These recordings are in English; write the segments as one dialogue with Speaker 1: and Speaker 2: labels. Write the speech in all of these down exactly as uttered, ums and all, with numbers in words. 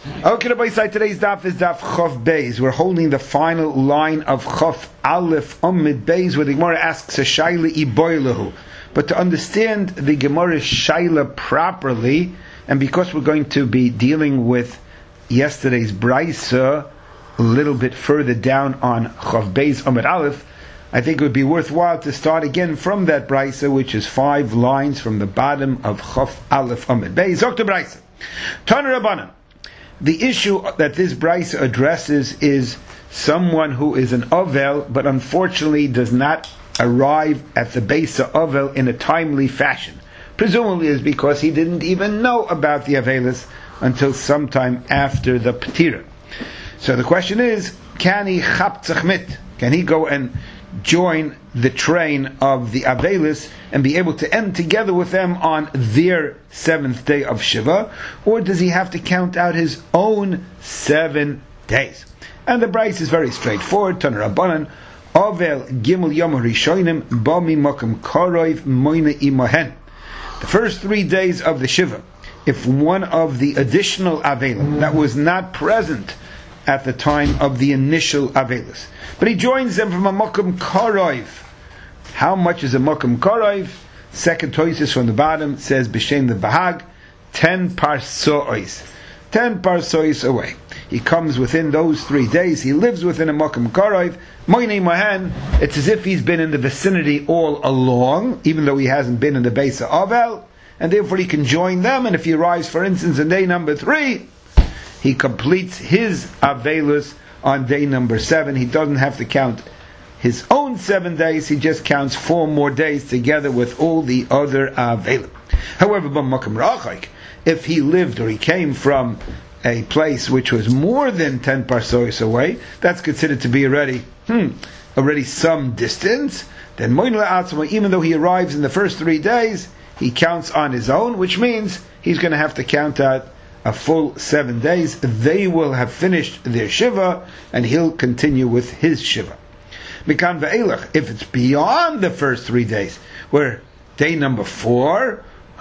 Speaker 1: Okay, Rabbi Isai, today's daf is daf Chof Beis. We're holding the final line of Chof Aleph Amid Beis, where the Gemara asks a Shaila Iboilahu. But to understand the Gemara's Shaila properly, and because we're going to be dealing with yesterday's Braisa a little bit further down on Chof Beis Amid Aleph, I think it would be worthwhile to start again from that Braisa, which is five lines from the bottom of Chof Aleph Amid Beis. Doctor Braisa. Tana Rabbanan. The issue that this Braisa addresses is someone who is an Ovel, but unfortunately does not arrive at the base of Ovel in a timely fashion. Presumably is because he didn't even know about the Avelis until sometime after the Petira. So the question is, can he chaptzach mit? Can he go and join the train of the Avelis and be able to end together with them on their seventh day of Shiva, or does he have to count out his own seven days? And the Braisa is very straightforward. Tana Rabbanan, Ovel Gimel Yom Rishonim Bami Makam Karoiv Moina Imahen. The first three days of the Shiva, if one of the additional Avelim that was not present at the time of the initial Avelis, but he joins them from a Makam Karoiv. How much is a Makam Karoiv? Second Toises from the bottom says B'Shem the Bahag, ten parsois. Ten parsois away. He comes within those three days. He lives within a Makam Karoiv. Moinei Mahan, it's as if he's been in the vicinity all along, even though he hasn't been in the base of Avel, and therefore he can join them. And if he arrives, for instance, in day number three, he completes his Avelus on day number seven. He doesn't have to count his own seven days, he just counts four more days together with all the other Avelim. However, b'makam rachik, if he lived or he came from a place which was more than ten parsois away, that's considered to be already hmm, already some distance. Then moin la'atzma, even though he arrives in the first three days, he counts on his own, which means he's going to have to count out a full seven days. They will have finished their Shiva, and he'll continue with his Shiva. Mikan ve'elach, if it's beyond the first three days, where day number four,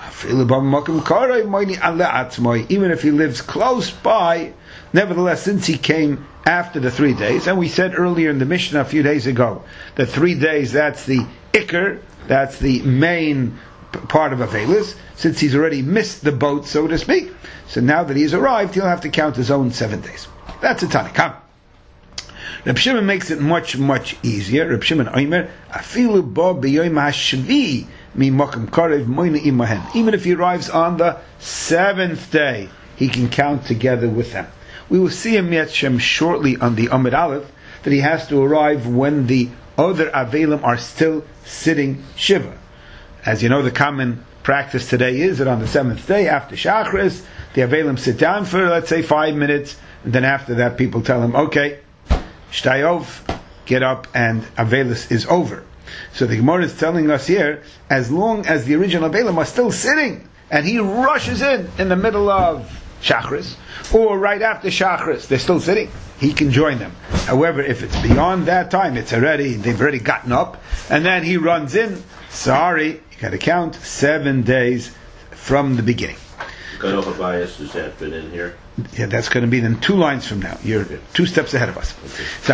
Speaker 1: even if he lives close by, nevertheless, since he came after the three days, and we said earlier in the Mishnah a few days ago, that three days, that's the Iker, that's the main part of Avelis, since he's already missed the boat, so to speak. So now that he's arrived, he'll have to count his own seven days. That's a Tanakh. Reb Shimon makes it much, much easier. Reb Shimon Omer, afilu bo b'yoyim hashvi mi makam karev moina imahen. Even if he arrives on the seventh day, he can count together with them. We will see him yet Shem shortly on the Amid Aleph that he has to arrive when the other Avelim are still sitting Shiva. As you know, the common practice today is that on the seventh day after Shachris, the Avelim sit down for, let's say, five minutes, and then after that people tell him, okay, Shtayov, get up, and Avelis is over. So the Gemara is telling us here, as long as the original Avelim are still sitting, and he rushes in in the middle of Shachris, or right after Shachris, they're still sitting, he can join them. However, if it's beyond that time, it's already, they've already gotten up, and then he runs in, sorry, you got to count seven days from the beginning.
Speaker 2: Cut off bias, is that fit in here?
Speaker 1: Yeah, that's going to be then two lines from now. You're okay. Two steps ahead of us.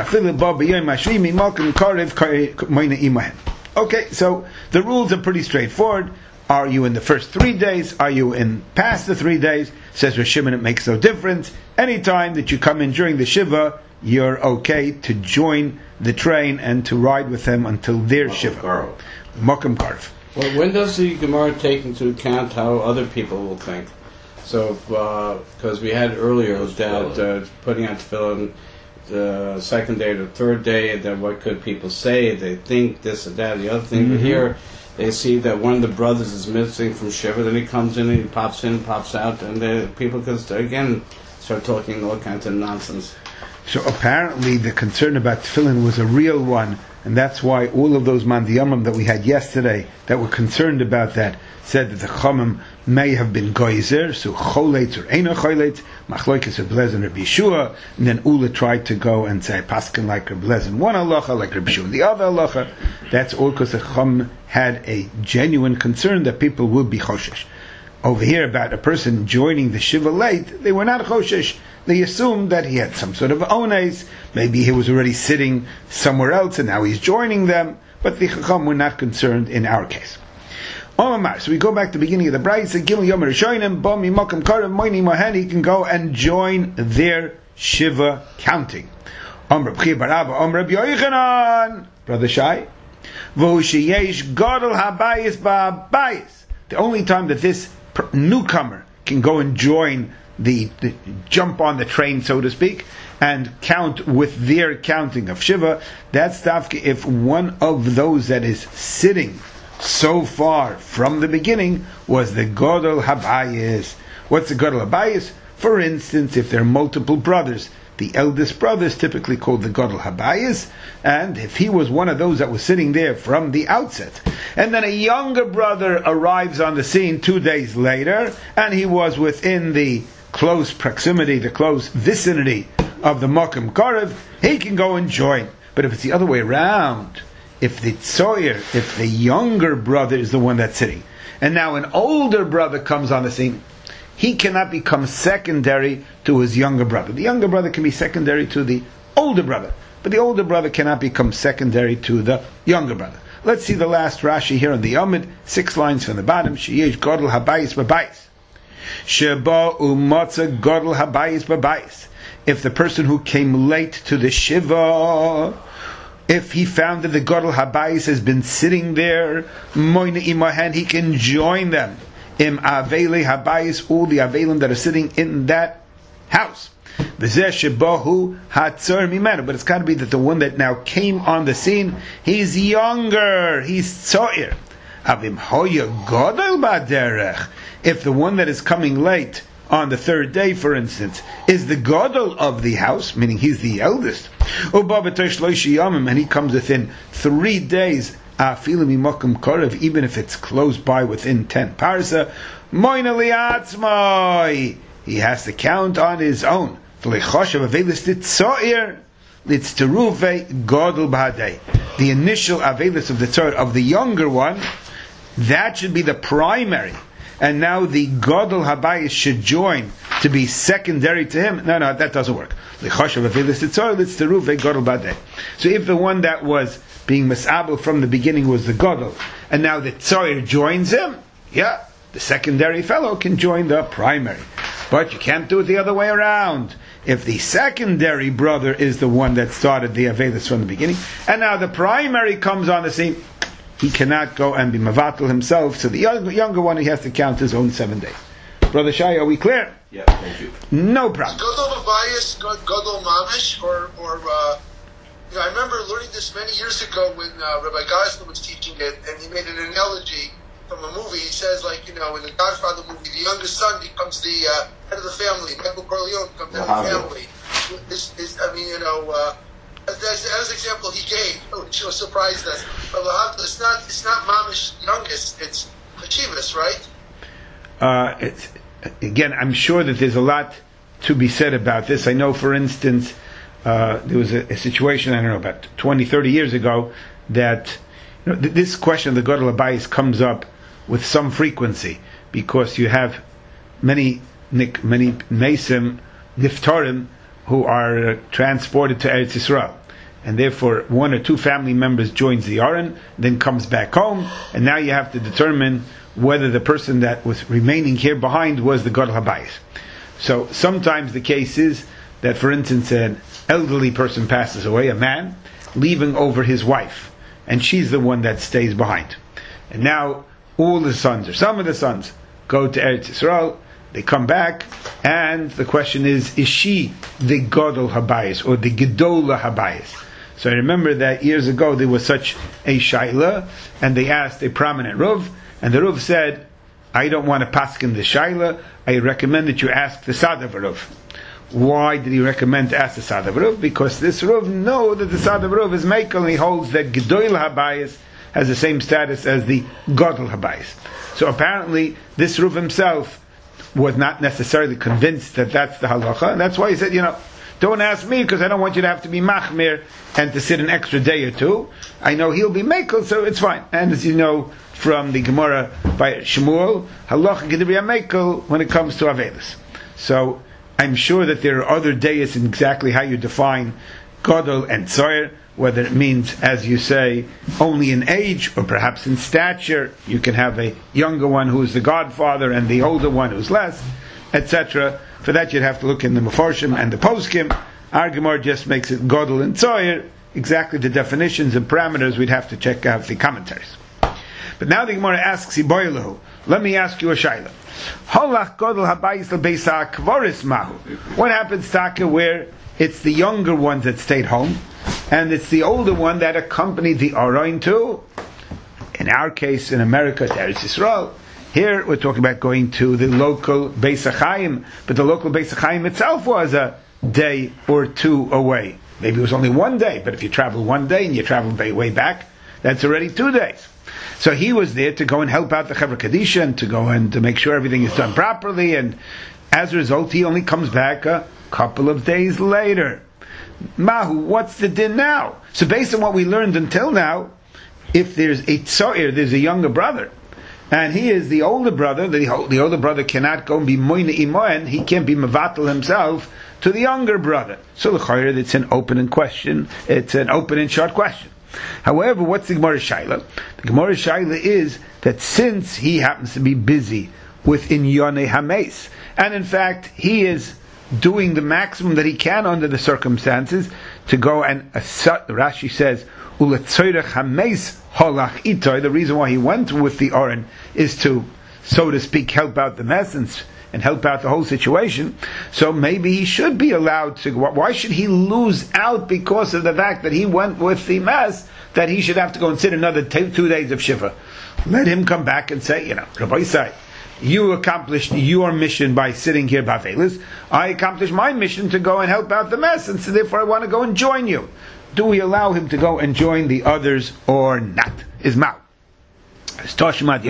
Speaker 1: Okay, so the rules are pretty straightforward. Are you in the first three days? Are you in past the three days? Says Rosh Shimon, it makes no difference. Anytime that you come in during the Shiva, you're okay to join the train and to ride with them until their Makam Shiva. Makam Karv.
Speaker 3: Well, when does the Gemara take into account how other people will think? So, because uh, we had earlier that uh, putting on tefillin the second day or the third day, and then what could people say? They think this and that, the other thing. Mm-hmm. But here, they see that one of the brothers is missing from Shiva, then he comes in and he pops in, pops out, and the people could, again, start talking all kinds of nonsense.
Speaker 1: So apparently the concern about tefillin was a real one, and that's why all of those mandiyamim that we had yesterday that were concerned about that said that the Chomim may have been Geyser, so Choletz or Eino Choletz, Machloikis of Blez and Rabbi Yeshua, and then Ula tried to go and say Paskin like Rabbi Blez in one halacha, like Rabbi Yeshua in the other halacha. That's all because the Chomim had a genuine concern that people would be Choshesh. Over here about a person joining the Shiva late, they were not Choshesh. they assumed that he had some sort of ones. Maybe he was already sitting somewhere else and now he's joining them. But the Chacham were not concerned in our case. So we go back to the beginning of the Brayso. Gimel Yom Rishonim, Bo Mimakom Karev Moini Mohen. He can go and join their Shiva counting. Amr B'chi Barava, Amr B'Yochanan, Brother Shai. V'hu sheyesh Gadol Habayis Ba'Bayis. The only time that this newcomer can go and join the, the jump on the train, so to speak, and count with their counting of Shiva, that's Tafka if one of those that is sitting so far from the beginning was the Gadol Habayis. What's the Gadol Habayis? For instance, if there are multiple brothers, the eldest brother is typically called the Gadol Habayis, and if he was one of those that was sitting there from the outset, and then a younger brother arrives on the scene two days later, and he was within the close proximity, the close vicinity of the Mokum Karev, he can go and join. But if it's the other way around, if the tzoyer, if the younger brother is the one that's sitting, and now an older brother comes on the scene, he cannot become secondary to his younger brother. The younger brother can be secondary to the older brother, but the older brother cannot become secondary to the younger brother. Let's see the last Rashi here on the Amid, six lines from the bottom. Sheyesh Gadol Habayis B'Bayis. Sheba Umatza Gadol Habayis B'Bayis. If the person who came late to the Shiva, if he found that the Gadol Habayis has been sitting there, Moina Imahan, he can join them. Im Avele Habayis, all the Avelim that are sitting in that house. V'zeh shebahu hatzor mimenu. But it's got to be that the one that now came on the scene, he's younger, he's tzoir. Avim hoya gadol ba'derech. If the one that is coming late on the third day, for instance, is the gadol of the house, meaning he's the eldest, and he comes within three days, even if it's close by within ten parsa, he has to count on his own. The initial avelis of the tzor of the younger one, that should be the primary. And now the Gadol Habayis should join to be secondary to him. No, no, that doesn't work. So if the one that was being misabel from the beginning was the Gadol, and now the Tzoyer joins him, yeah, the secondary fellow can join the primary. But you can't do it the other way around. If the secondary brother is the one that started the Avelis from the beginning, and now the primary comes on the scene, he cannot go and be mavatal himself. So the younger, younger one, he has to count his own seven days. Brother Shai, are we clear?
Speaker 2: Yeah, thank you.
Speaker 1: No problem.
Speaker 4: Is Gadol Habayis, Gadol Mamish, or, or uh, you know, I remember learning this many years ago when uh, Rabbi Geisler was teaching it, and he made an analogy from a movie. He says, like, you know, in the Godfather movie, the youngest son becomes the uh, head of the family. Michael Corleone becomes head of the family. This is, I mean, you know, uh, as, as, as an example he gave, which was surprised us. But it's not, it's not Mamish youngest, it's Hashivas, right?
Speaker 1: Uh, it's, again, I'm sure that there's a lot to be said about this. I know, for instance, uh, there was a, a situation, I don't know, about twenty, thirty years ago, that you know, th- this question of the Gadol Habayis comes up with some frequency, because you have many many Mesim, Niftarim, who are uh, transported to Eretz Yisrael. And therefore, one or two family members joins the Aron, then comes back home, and now you have to determine whether the person that was remaining here behind was the Gadol Habayis. So sometimes the case is that, for instance, an elderly person passes away, a man, leaving over his wife, and she's the one that stays behind. And now all the sons, or some of the sons, go to Eretz Yisrael, they come back, and the question is, is she the Gadol Habayis, or the Gedola Habayis? So I remember that years ago there was such a shaila, and they asked a prominent Rav, and the Rav said, I don't want to paskin the shaila, I recommend that you ask the Sadav Rav. Why did he recommend to ask the Sadav Rav? Because this Rav knows that the Sadav Rav is Mekel, and he holds that Gedola Habayis has the same status as the Gadol Habayis. So apparently this Rav himself was not necessarily convinced that that's the halacha, and that's why he said, you know, don't ask me, because I don't want you to have to be machmir and to sit an extra day or two. I know he'll be mekel, so it's fine. And as you know from the Gemara by Shmuel, halacha gedibri mekel when it comes to avelis. So I'm sure that there are other days in exactly how you define Gadol and Tzoyer, whether it means, as you say, only in age or perhaps in stature. You can have a younger one who's the godfather and the older one who's less, et cetera. For that you'd have to look in the Mefarshim and the Poskim. Our Gemara just makes it Gadol and Tzoyer. Exactly the definitions and parameters we'd have to check out the commentaries. But now the Gemara asks Iboilahu, let me ask you a shayla. Holach Gadol habayis lebeisa kvoris mahu. What happens, Taka, where it's the younger ones that stayed home, and it's the older one that accompanied the Aron to, in our case in America, to Eretz Yisrael. Here we're talking about going to the local Beis HaChaim, but the local Beis HaChaim itself was a day or two away. Maybe it was only one day, but if you travel one day and you travel way, way back, that's already two days. So he was there to go and help out the Chevra Kadisha and to go and to make sure everything is done properly, and as a result he only comes back a couple of days later. Mahu, what's the din now? So based on what we learned until now, if there's a tzoir, there's a younger brother, and he is the older brother, the, the older brother cannot go and be moine imoen, he can't be mevatel himself to the younger brother. So l'chayr, it's an open and question, it's an open and short question. However, what's the Gemara Shaila? The Gemara Shaila is that since he happens to be busy with Inyane Hames, and in fact he is doing the maximum that he can under the circumstances to go and, Rashi says, Uletzoirech Hames Holach Itoy, the reason why he went with the Oren is to, so to speak, help out the mess and, and help out the whole situation. So maybe he should be allowed to, why should he lose out because of the fact that he went with the mess, that he should have to go and sit another t- two days of Shiva? Let him come back and say, you know, Rabbi Say, you accomplished your mission by sitting here Bavelis. I accomplished my mission to go and help out the mess, and so therefore I want to go and join you. Do we allow him to go and join the others or not? Is Mao. Even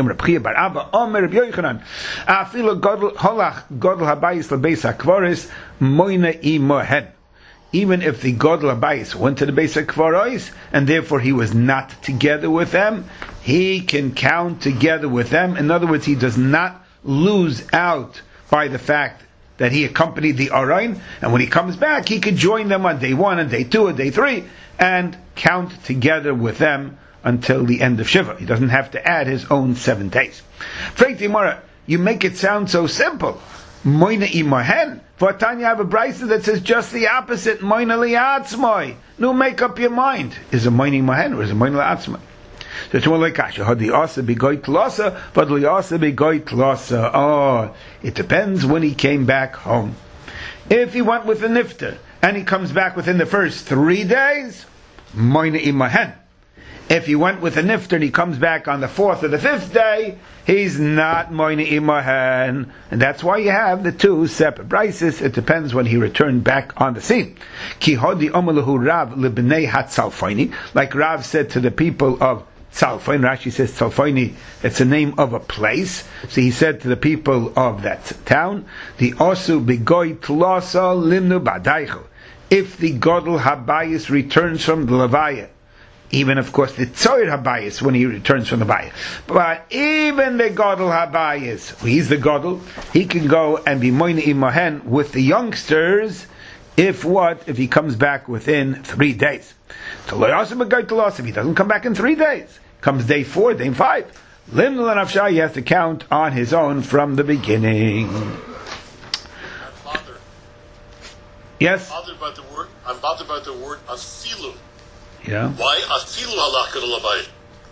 Speaker 1: if the Gadol Habayis went to the Beis HaKvaros and therefore he was not together with them, he can count together with them. In other words, he does not lose out by the fact that he accompanied the Aron, and when he comes back, he could join them on day one and day two and day three and count together with them until the end of Shiva. He doesn't have to add his own seven days. You make it sound so simple. Moina imahen. For Tanya, have a brisa that says just the opposite. Moina liatzmoi. No, make up your mind. Is it moina imahen or is it moina liatzmoi? So it's more like kasha. Hadi asa begoy tlasa, but liasa begoy tlasa. Oh, it depends when he came back home. If he went with a nifter and he comes back within the first three days, moina imahen. If he went with a nifter and he comes back on the fourth or the fifth day, he's not moina imahen. And that's why you have the two separate brises. It depends when he returned back on the scene. Ki hodi omelahu Rav libnei hatzalfaini. Like Rav said to the people of Tzalfain, Rashi says Tzalfaini, it's a name of a place. So he said to the people of that town, the osu begoy tlasa limnu badaichu. If the Gadol Habayis returns from the Levaya, even of course the Tzoyer Habayis when he returns from the Bayis, but even the Gadol Habayis, he's the Gadol, he can go and be moina imahen with the youngsters. If what? If he comes back within three days. If he doesn't come back in three days, comes day four, day five, Lim Lanafshah, he has to count on his own from the beginning.
Speaker 5: Father,
Speaker 1: yes?
Speaker 5: I'm bothered about the word, I'm bothered about the word afilu.
Speaker 1: Yeah.
Speaker 5: Why afilu halakha l'bayit?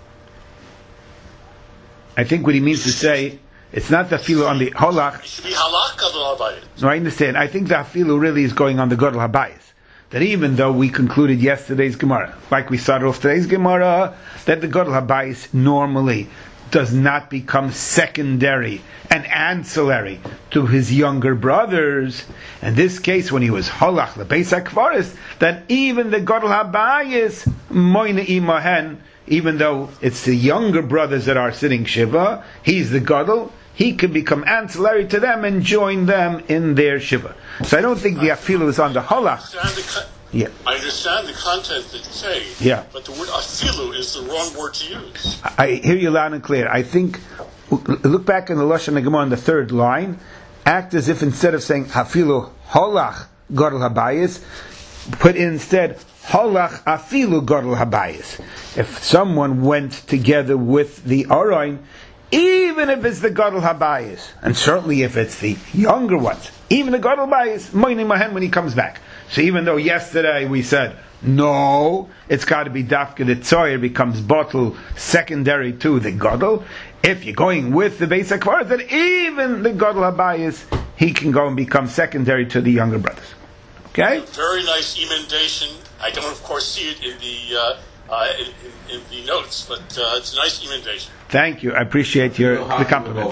Speaker 1: I think what he means to say, it's not the afilu on the holach.
Speaker 5: It should be halakha l'bayit.
Speaker 1: No, I understand. I think the afilu really is going on the Gadol Habayis. That even though we concluded yesterday's Gemara, like we started off today's Gemara, that the Gadol Habayis normally does not become secondary and ancillary to his younger brothers. In this case, when he was Holach leBeis HaKvaros, that even the Gadol Habayis moina imahen, even though it's the younger brothers that are sitting Shiva, he's the Gadol, he can become ancillary to them and join them in their Shiva. So I don't think the afilu is on the Holach. Yeah.
Speaker 5: I understand the content that you say,
Speaker 1: yeah.
Speaker 5: But the word afilu is the wrong word to use.
Speaker 1: I hear you loud and clear. I think, look back in the Lashon HaGemara on the third line, act as if instead of saying afilu holach gadol habayis, put in instead holach afilu gadol habayis. If someone went together with the Aron, even if it's the gadol habayis, and certainly if it's the younger ones, even the gadol habayis, moini mahen when he comes back. So even though yesterday we said no, it's got to be dafka the tzoyer becomes bottle secondary to the gadol. If you're going with the Beis HaKvaros, then even the gadol habayis, he can go and become secondary to the younger brothers. Okay?
Speaker 5: Very nice emendation. I don't, of course, see it in the uh, uh, in, in, in the notes, but uh, it's a nice emendation.
Speaker 1: Thank you. I appreciate your the compliment.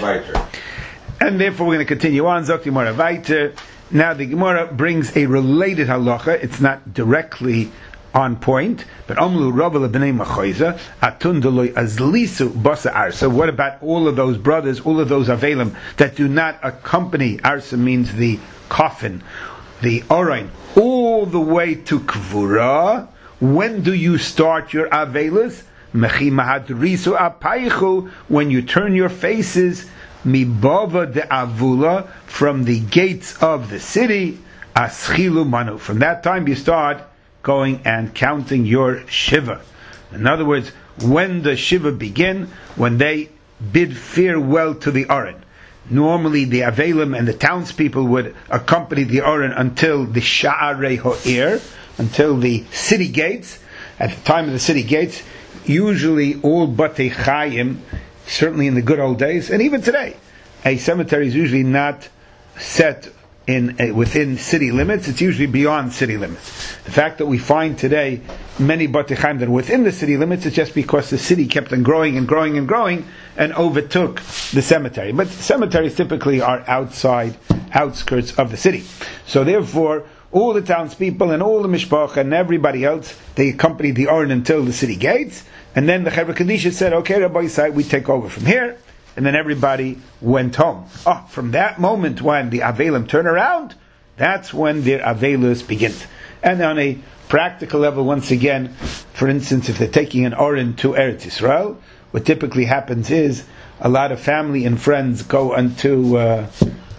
Speaker 1: And therefore, we're going to continue on. Zok Gemara weiter. Now, the Gemara brings a related halacha. It's not directly on point, but Amlu Rabba B'nei Machoiza Atun Deloy Azlisu Basa Arsa. What about all of those brothers, all of those Avelim that do not accompany? Arsa means the coffin, the Orain, all the way to Kvura. When do you start your Avelis? Mechi Mahadrisu Apaichu, when you turn your faces Mibava de Avula, from the gates of the city, Aschilu Manu. From that time you start going and counting your Shiva. In other words, when does Shiva begin? When they bid farewell to the Aron. Normally the Avelim and the townspeople would accompany the Aron until the Sha'arei Ho'ir, until the city gates. At the time of the city gates, usually all Batei Chayim, certainly in the good old days, and even today, a cemetery is usually not set in uh, within city limits. It's usually beyond city limits. The fact that we find today many Batei Chaim that are within the city limits is just because the city kept on growing and growing and growing and overtook the cemetery. But cemeteries typically are outside, outskirts of the city. So therefore, all the townspeople and all the mishpacha and everybody else, they accompanied the Aron until the city gates, and then the Chevra Kadisha said, okay, Rabbi Yisai, we take over from here, and then everybody went home. Oh, from that moment when the Avelim turn around, that's when their Avelus begins. And on a practical level, once again, for instance, if they're taking an Aron to Eretz Yisrael, what typically happens is a lot of family and friends go unto uh,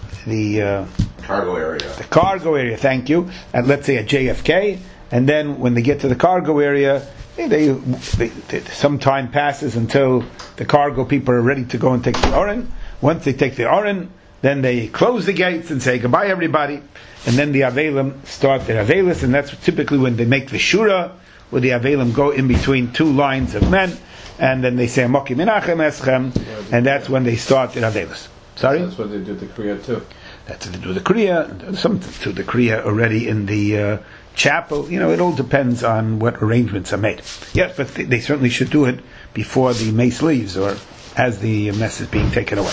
Speaker 1: the uh,
Speaker 2: cargo area.
Speaker 1: The cargo area, thank you. At, let's say, at J F K, and then when they get to the cargo area, they, they, they, they some time passes until the cargo people are ready to go and take the Aron. Once they take the Aron, then they close the gates and say goodbye, everybody. And then the Avelim start their Avelis, and that's typically when they make the Shura, where the Avelim go in between two lines of men, and then they say Amoki Menachem Eschem, and that's when they start their Avelis. Sorry?
Speaker 3: That's what they do the Kriya too.
Speaker 1: That's what they do the Kriya, some to the Kriya already in the uh, chapel. You know, it all depends on what arrangements are made. Yes, but they, they certainly should do it before the mace leaves, or as the mess is being taken away.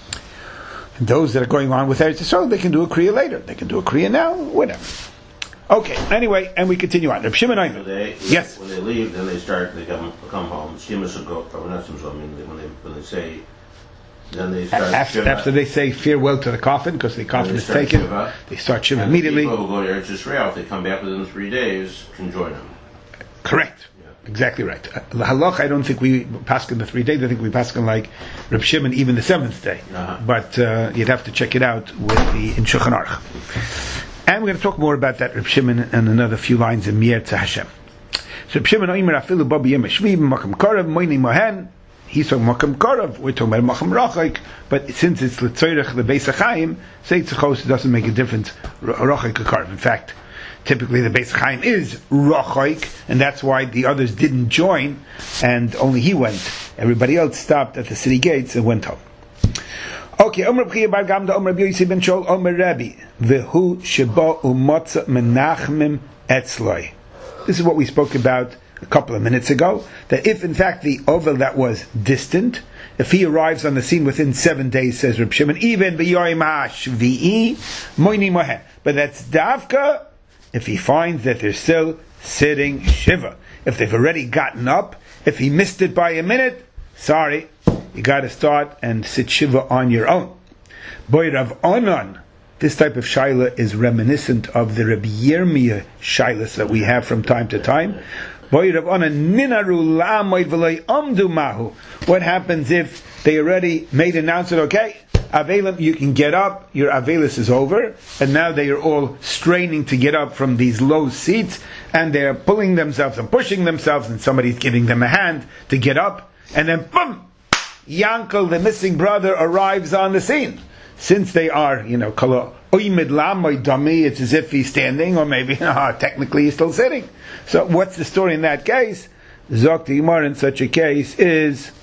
Speaker 1: And those that are going on with Eretz Yisrael, they can do a Kriya later. They can do a Kriya now, whatever. Okay, anyway, and we continue on. Reb Shimon Aimer. Yes.
Speaker 2: When they leave, then they start, they come, come home. Shimas go, or not Shimas, I mean, when they, when they say, then they start
Speaker 1: after, after they say farewell to the coffin, because the coffin is taken, Shiva, they start Shiva immediately.
Speaker 2: People who go to Eretz Yisrael, if they come back within three days, can join them.
Speaker 1: Correct. Yeah. Exactly right. The halach, I don't think we pass in the three days. I think we pass in like Reb Shimon even the seventh day. Uh-huh. But uh, you'd have to check it out with the in Shulchan Aruch. And we're going to talk more about that Reb Shimon and another few lines in Mir to Hashem. So Reb Shimon Oimer Afilu Babi Yem Shvi Makam Korav Moini Mohen. He's talking Makam Korav. We're talking about Makam Rachaik. But since it's L'Tzoyrech the Beis HaChaim, say Tzachos, it doesn't make a difference. Rachaik or Korav. In fact, typically the Beis HaChaim is Rachaik, and that's why the others didn't join, and only he went. Everybody else stopped at the city gates and went home. Okay, Omer B'chia Bar Gamda, Omer B'yosi Ben Shol, Omer Rabbi, V'hu sheba umotza menachmim etzloi. This is what we spoke about a couple of minutes ago, that if in fact the ovel that was distant, if he arrives on the scene within seven days, says Reb Shimon, even b'yoyim ha'shvi'i, moini mohen. But that's davka if he finds that they're still sitting shiva. If they've already gotten up, if he missed it by a minute, sorry, you got to start and sit shiva on your own. Boy Rav Onan, this type of shaila is reminiscent of the Rabbi Yirmiyah shailas that we have from time to time. Boy Rav Onan, ninaru la'amoid v'loi amdu mahu. What happens if they already made an announcement? Okay, Avelim, you can get up, your Avelis is over, and now they are all straining to get up from these low seats, and they're pulling themselves and pushing themselves, and somebody's giving them a hand to get up, and then boom! Yankel, the missing brother, arrives on the scene. Since they are, you know, kala oimid lamoy dami, it's as if he's standing, or maybe uh, technically he's still sitting. So what's the story in that case? Zok the Gemara in such a case is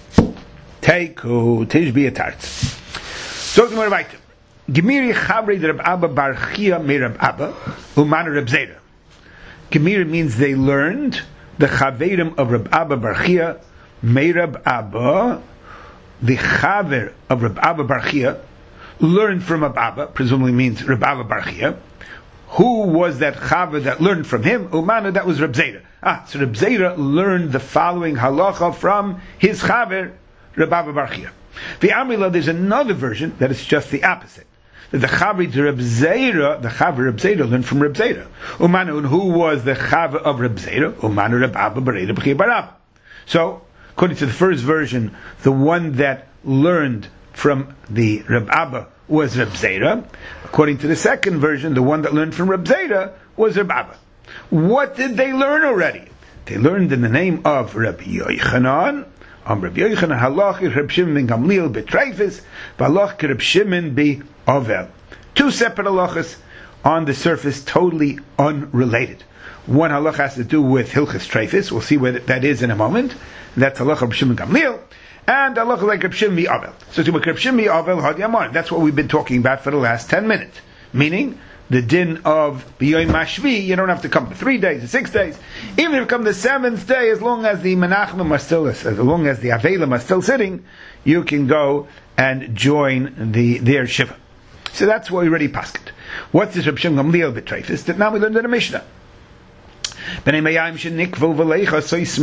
Speaker 1: Teiku Tishbi Atarts. Zok the Gemara weiter. Gemiri Chavri Reb Abba Bar Chia Me Reb Abba Uman Reb Zera. Gemiri means they learned the Chaverim of Reb Abba Bar Chia Me Reb Abba. The Chaver of Reb Abba Bar Chia learned from Reb Abba, presumably means Reb Abba Bar Chia. Who was that Chaver that learned from him? Umana, that was Reb Zera. Ah, so Reb Zera learned the following halacha from his Chaver, Reb Abba Bar Chia. The Amrila, there's another version that is just the opposite. That the Chaver to Reb Zera, the Chaver Reb Zera learned from Reb Zera. Umana, and who was the Chaver of Reb Zera? Umana Reb Abba Bar Reb Chia Bar Abba. So, according to the first version, the one that learned from the Reb Abba was Reb Zera. According to the second version, the one that learned from Reb Zera was Reb Abba. What did they learn already? They learned in the name of Reb Yochanan. Am Reb Yochanan halach Reb Shimon ben Gamliel betreifis, v'halach Reb Shimon be Ovel. Two separate halachas on the surface, totally unrelated. One halach has to do with Hilchas Treifis. We'll see what that is in a moment. That's halach Reb Shimon Gamliel. And halach like Reb Shimon be Ovel. So to Reb Shimon be Ovel had Yamar. That's what we've been talking about for the last ten minutes. Meaning, the din of B'yoyim Mashvi, you don't have to come for three days or six days. Even if you come the seventh day, as long as the Menachmim are still, as long as the Avelim are still sitting, you can go and join the their Shiva. So that's what we already pasked. What's this Reb Shimon Gamliel betreifis? That now we learned in the Mishnah. B'nei Mayayim shenikvu v'leicha sois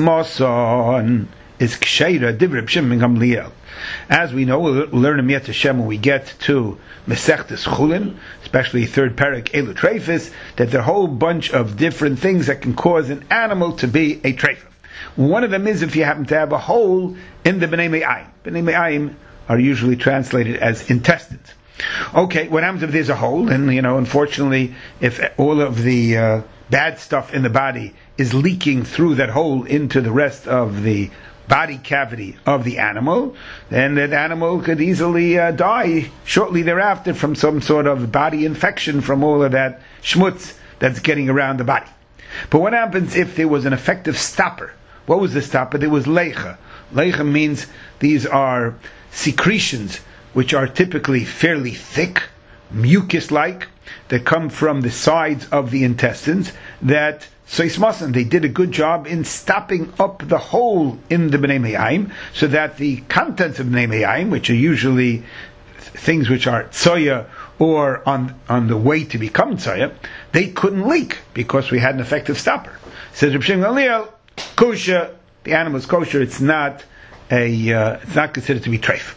Speaker 1: moson is ksheira div Reb Shimon Gamliel. As we know, we'll learn in Miyat Hashem when we get to Mesechtes Chulin, especially third parak Elu Treifis, that there are a whole bunch of different things that can cause an animal to be a treifah. One of them is if you happen to have a hole in the B'nei Me'ayim. B'nei Me'ayim are usually translated as intestines. Okay, what happens if there's a hole? And, you know, unfortunately, if all of the uh, bad stuff in the body is leaking through that hole into the rest of the body cavity of the animal, then that animal could easily uh, die shortly thereafter from some sort of body infection from all of that schmutz that's getting around the body. But what happens if there was an effective stopper? What was the stopper? There was leicha. Leicha means these are secretions which are typically fairly thick, mucus-like, that come from the sides of the intestines, that Soismasan, they did a good job in stopping up the hole in the B'nei Me'ayim, so that the contents of B'nei Me'ayim, which are usually things which are tzoya or on on the way to become tzoya, they couldn't leak because we had an effective stopper. Says Reb Shimon Gamliel, kosher, the animal is kosher. It's not a uh, it's not considered to be treif.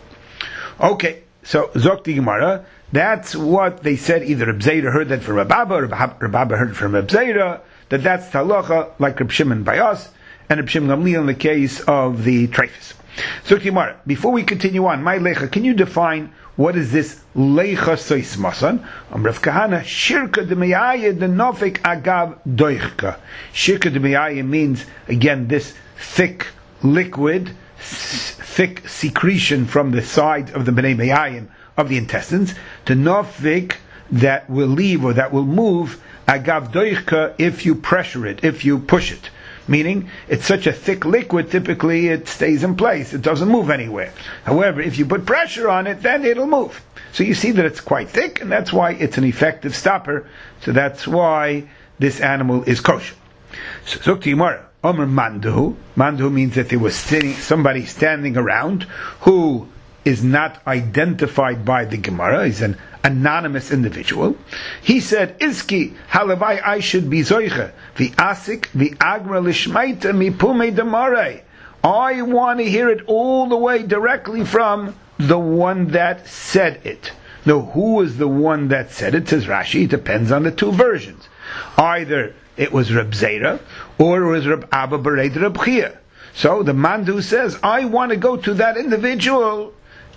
Speaker 1: Okay, so Zok the Gemara. That's what they said. Either Reb Zera heard that from Reb Abba, or Reb Abba heard it from Reb Zera. That that's halacha like Reb Shimon by us, and Reb Shimon Gamliel in the case of the treifis. So Gemara, before we continue on, my lecha, can you define what is this lecha sois masan? Um, Rav Kahana, shirka demeyaya denofik agav doichka. Shirka demeyaya means again this thick liquid, s- thick secretion from the side of the bnei meyayim of the intestines. Denofik that will leave or that will move. Agav doichka, if you pressure it, if you push it. Meaning, it's such a thick liquid, typically it stays in place. It doesn't move anywhere. However, if you put pressure on it, then it'll move. So you see that it's quite thick, and that's why it's an effective stopper. So that's why this animal is kosher. So, Zok to Yimara, Omer Mandu. Mandu means that there was sitting, somebody standing around who is not identified by the Gemara. He's an anonymous individual. He said, Iski, halavai, I should be zoiche, the asik, the agra lishmaita mipume demare. I want to hear it all the way directly from the one that said it. Now, who was the one that said it? Says Rashi, it depends on the two versions. Either it was Reb Zera, or it was Reb Abba Bered Reb Chia. So the Mandu says, I want to go to that individual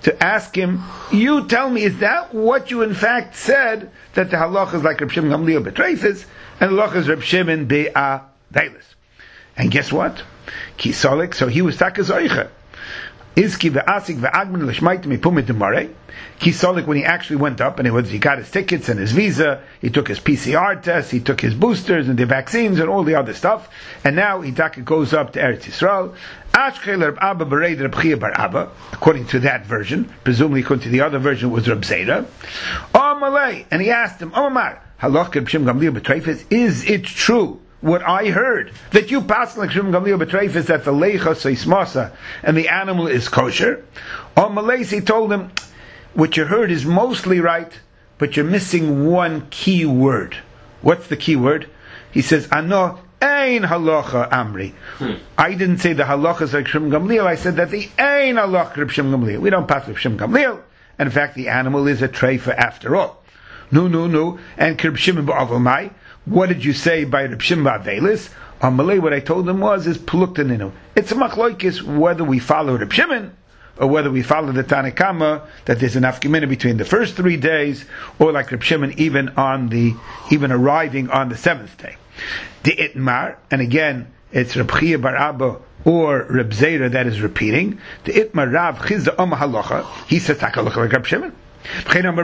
Speaker 1: to ask him, you tell me, is that what you in fact said, that the halacha is like Reb Shimon Gamliel B'Treifis, and the halacha is Reb Shimon B'Avelis? And guess what? Kisolik, so he was Takazoicha. Izki ve'asik ve'agman l'shmait mipumit demare. Kisolik, when he actually went up and it was, he got his tickets and his visa, he took his P C R test, he took his boosters and the vaccines and all the other stuff, and now he taka goes up to Eretz Yisrael. Ashkel Reb Abba Bereid Reb Chia Bar Abba, according to that version, presumably according to the other version was Reb Zera. Amalei, and he asked him, Amar, halach Reb Shimon Gamliel B'Treifis, is it true what I heard, that you pass like Shimon Gamliel B'Treifis, that the leicha seismasa and the animal is kosher? Amalei, he told him, what you heard is mostly right, but you're missing one key word. What's the key word? He says, Ano ein halacha amri. Hmm. I didn't say the halacha is like Shimon Gamliel. I said that the ein halacha Reb Shimon Gamliel. We don't pass Reb Shimon Gamliel. And in fact, the animal is a treifa after all. No, no, no. And Reb Shimon ba'avomai. What did you say by Reb Shimon ba'avelis? On Malay, what I told him was, is pluktaninu. It's a machloikis whether we follow Reb Shimon or whether we follow the Tanakama, that there's an afkimina between the first three days, or like Reb Shimon, even on the, even arriving on the seventh day. The Itmar, and again, it's Reb Chia Bar Abba or Reb Zera that is repeating. The Itmar Rav Chizda Om Halacha, he says Takalacha like Reb Shimon. However,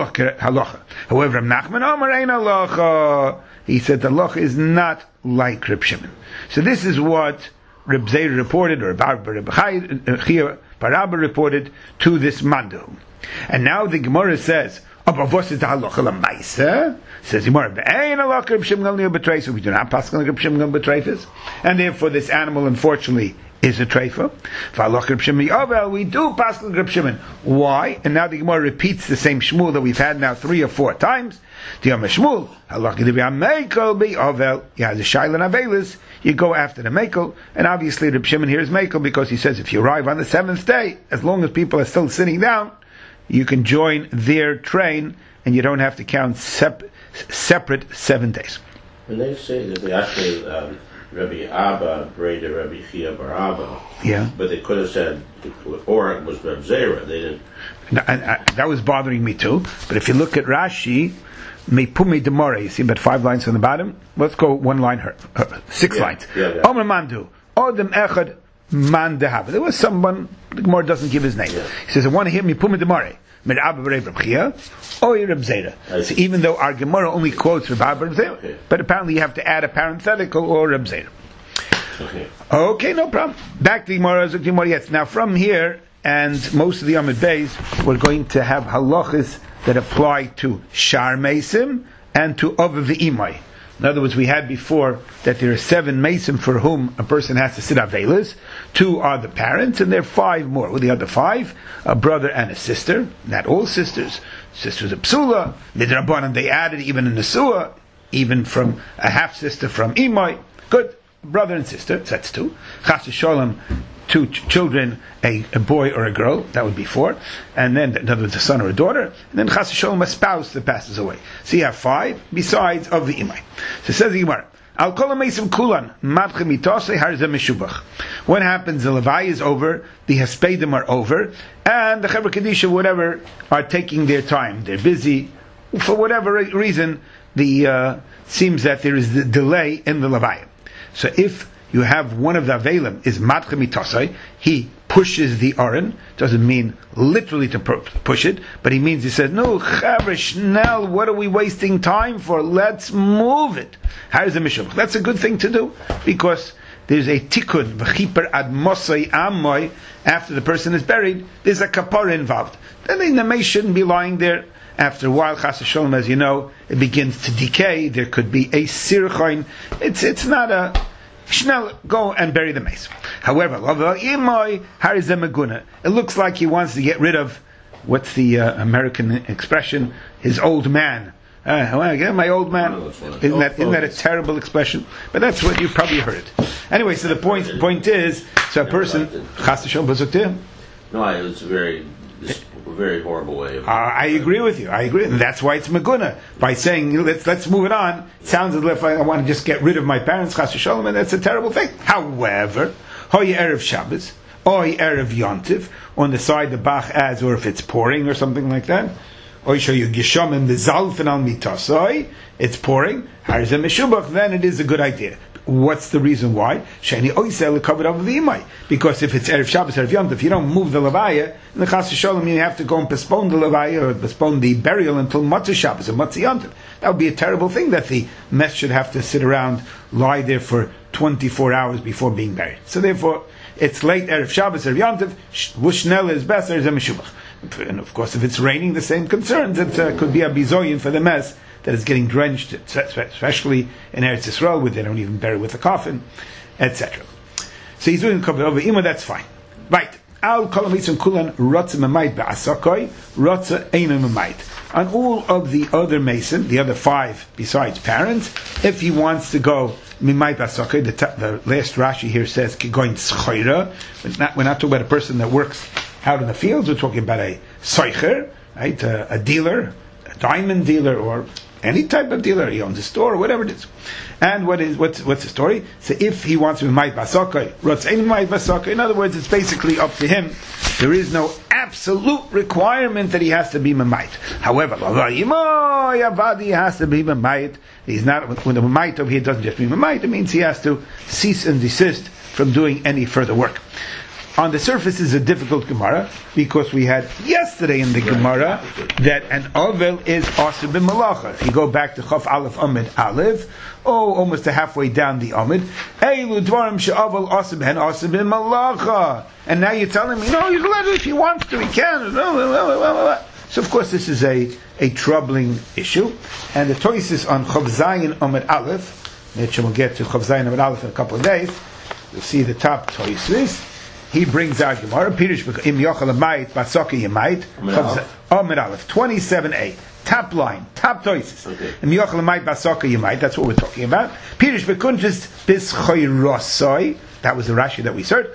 Speaker 1: Reb Nachman Omar Ein Halacha, he said the halacha is not like Reb Shimon. So this is what Reb Zera reported, or Reb Chia Bar Abba reported to this Mandu. And now the Gemara says, "But what is the halacha l'maisa?" Says the Gemara, "Ein halacha Reb Shimon Gamliel B'Treifis. We do not pass on Reb Shimon Gamliel B'Treifis, and therefore this animal, unfortunately, is a treifa. V'halacha Reb Shimon Yovel, we do pass on Reb Shimon. Why?" And now the Gemara repeats the same shmul that we've had now three or four times. The Yom Shmuel, halacha Divrei Mekel B'Yovel. You have the Shaila and Avelis. You go after the Mekel, and obviously Reb Shimon here is Mekel because he says if you arrive on the seventh day, as long as people are still sitting down, you can join their train, and you don't have to count sep- separate seven days.
Speaker 2: When they say that they actually um, Rabbi Abba braided Rabbi Chia Bar Abba,
Speaker 1: yeah,
Speaker 2: but they could have said, or it was Reb Zera. They didn't.
Speaker 1: No, and, uh, that was bothering me too. But if you look at Rashi, Meipumi Demore, you see about five lines on the bottom. Let's go one line, her, her, six
Speaker 2: yeah,
Speaker 1: lines.
Speaker 2: Yeah, yeah.
Speaker 1: Omer Mandu, Odem Echad Man Dehava. There was someone. The Gemara doesn't give his name. Yeah. He says, "I want to hear Meipumi Demore." Med Abba Reb Chia, or Reb Zera. So even though our Gemara only quotes Reb Abba Reb Zera, okay, but apparently you have to add a parenthetical or Reb Zera. Okay. Okay, no problem. Back to the Gemara, the Gemara. Yes. Now from here and most of the Amud Beis, we're going to have halachas that apply to Shar Mesim and to Ovav V'imai. In other words, we had before that there are seven Mesim for whom a person has to sit Avelis. Two are the parents, and there are five more. With the other five, a brother and a sister. Not all sisters. Sisters of Psula. Midrabanan, they added even a Nesua, even from a half sister from Imai. Good. Brother and sister, so that's two. Chas Sholem, two ch- children, a, a boy or a girl, that would be four. And then, in other words, a son or a daughter. And then Chas Sholem, a spouse that passes away. So you have five, besides of the Imai. So says the Gemara, Al kol ha-meisim kulan, matche mitose harzeh meshubach. What happens? The Levi is over, the Hespedim are over, and the Chevra Kedisha, whatever, are taking their time. They're busy. For whatever reason, the uh, seems that there is the delay in the Levi. So if you have one of the Avelim is matche mitose, he pushes the Aron, doesn't mean literally to push it, but he means, he says, no, Chavre, Schnell, what are we wasting time for? Let's move it. How is the Mishubach? That's a good thing to do, because there's a tikkun, v'chiper ad mosai amoy, after the person is buried, there's a kapara involved. Then the Nemei shouldn't be lying there. After a while, Chas Sholem, as you know, it begins to decay. There could be a sirchain. It's, it's not a... Schnell, go and bury the mace. However, it looks like he wants to get rid of, what's the uh, American expression? His old man. Uh, I want to get my old man. Isn't that, isn't that a terrible expression? But that's what you probably heard. Anyway, so the point point is, so a person,
Speaker 2: no, it was a very, a very horrible way of.
Speaker 1: Uh, I agree with you. I agree, and that's why it's Maguna. By saying let's let's move it on, it sounds as if I, I want to just get rid of my parents, Chas Shalom, and that's a terrible thing. However, Hoya Erev Shabbos, Oy Erev Yontif, on the side the Bach adds, or if it's pouring or something like that. Oy Shayu Gishamim Bezalfen al Mitasoi, it's pouring. Harzem Meshubach, then it is a good idea. What's the reason why? Sheni Oysel covered over the Imai. Because if it's Erev Shabbos, Erev Yom Tov, if you don't move the Levaya, in the Chas Shalom you have to go and postpone the Levaya or postpone the burial until Matzah Shabbos or Matzah Yom Tov. That would be a terrible thing that the mess should have to sit around, lie there for twenty-four hours before being buried. So therefore, it's late Erev Shabbos, Erev Yom Tov, Wushnel is best, Erev Meshubach. And of course, if it's raining, the same concerns. It uh, could be a bizoyin for the mess that is getting drenched, especially in Eretz Yisrael, where they don't even bury with a coffin, et cetera. So he's doing cover over Ima, that's fine. Right. Al kol hamitzvim kulan rotza memayit be'asakoi, rotza eino memayit. On all of the other mason, the other five besides parents, if he wants to go memayit be'asakoi, the, ta- the last Rashi here says kigoin tzchoira. We're not, we're not talking about a person that works out in the fields. We're talking about a soicher, right? A, a dealer, a diamond dealer, or any type of dealer. He owns a store or whatever it is. And what is what's what's the story? So if he wants to be ma'it basakai, rotzein ma'it basakai. In other words, it's basically up to him. There is no absolute requirement that he has to be ma'it. However, he has to be ma'it. He's not when the ma'it over here doesn't just mean ma'it. It means he has to cease and desist from doing any further work. On the surface is a difficult Gemara, because we had yesterday in the Gemara that an Ovel is Asur b'Malacha. If you go back to Chaf Aleph Amid Aleph, oh, almost halfway down the Amid, Eilu Dvarim she'Ovel Asur b'hen Asur b'Malacha. And now you're telling me, no, he's allowed if he wants to, he can. So of course this is a, a troubling issue. And the Toisis on Chav Zayin Amid Aleph, which we'll get to Chav Zayin Amid Aleph in a couple of days, you'll see the top Toisis. He brings out Gemara, Pirish im yochel amayit basaki yamayit, Amid Aleph, twenty-seven a, top line, top toises. Im yochel amayit basaki yamayit, that's what we're talking about. Pirish bekunjis bis choyrosoi, that was the Rashi that we searched.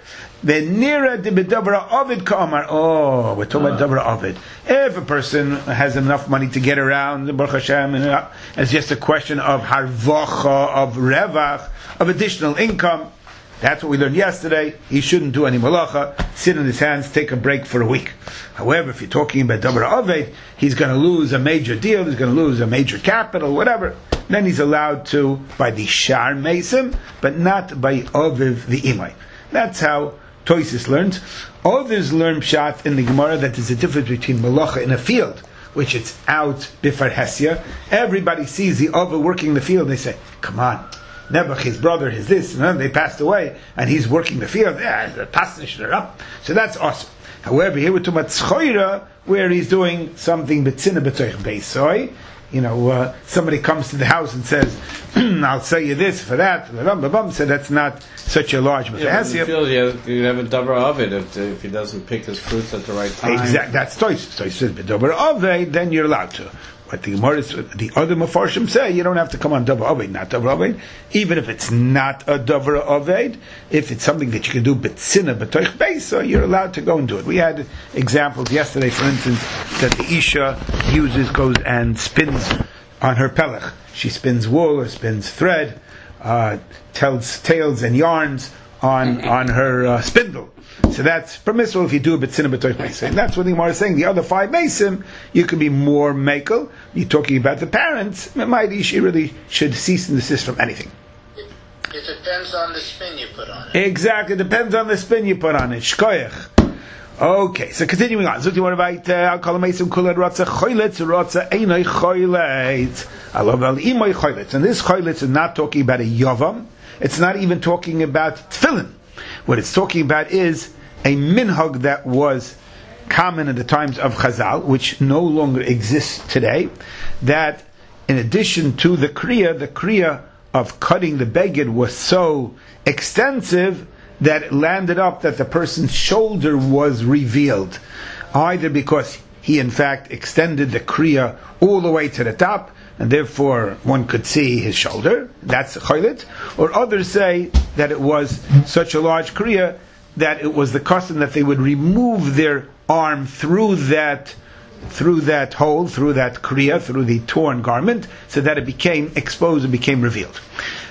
Speaker 1: Venira de bedavra ovid kamar. Oh, we're talking about davra ovid. If a person has enough money to get around, Baruch Hashem, and it's just a question of harvacha, of revach, of additional income. That's what we learned yesterday. He shouldn't do any malacha, sit on his hands, take a break for a week. However, if you're talking about Dabar Aved, he's going to lose a major deal, he's going to lose a major capital, whatever. Then he's allowed to by the Shar Mesim, but not by Aviv the Imai. That's how Toisis learns. Others learn Pshat in the Gemara that there's a difference between malacha in a field, which it's out bifar Hesia. Everybody sees the Aviv working the field, they say, come on. Nebuch, his brother, his this, and they passed away, and he's working the field. Yeah, the pasnish, they're up. So that's awesome. However, here we're talking about tzchoira, where he's doing something betzina b'toich beisoi. You know, uh, somebody comes to the house and says, "I'll sell you this for that." So that's not such a large mafia.
Speaker 3: Yeah, in the field, you have, you have a davar ovid if, if he doesn't pick his fruits at the right time.
Speaker 1: Exactly, that's tois. So he says, "Davar ovid," then you're allowed to. But the the other Mefarshim say you don't have to come on Davar Aved, not Davar Aved. Even if it's not a Davar Aved, if it's something that you can do B'tzina B'toich Beis, so you're allowed to go and do it. We had examples yesterday, for instance, that the Isha uses, goes and spins on her pelech. She spins wool or spins thread, uh, tells tales and yarns on on her uh, spindle. So that's permissible if you do a b'tzina b'toich mesim. And that's what the Gemara is saying. The other five mesim, you can be more mekel. You're talking about the parents. Maybe she really should cease and desist from anything.
Speaker 6: It, it depends on the spin you put on it.
Speaker 1: Exactly, it depends on the spin you put on it. Shkoyach. Okay, so continuing on. So, what about I'll call him mesim kulad rotza choylitz rotza einay choylitz. I love al imay choylitz. And this choylitz is not talking about a yavam. It's not even talking about tefillin. What it's talking about is a minhag that was common in the times of Chazal, which no longer exists today, that in addition to the kriya, the kriya of cutting the beged was so extensive that it landed up that the person's shoulder was revealed, either because he in fact extended the kriya all the way to the top, and therefore one could see his shoulder, that's choylitz, or others say that it was such a large kriya that it was the custom that they would remove their arm through that through that hole, through that kriya, through the torn garment, so that it became exposed and became revealed.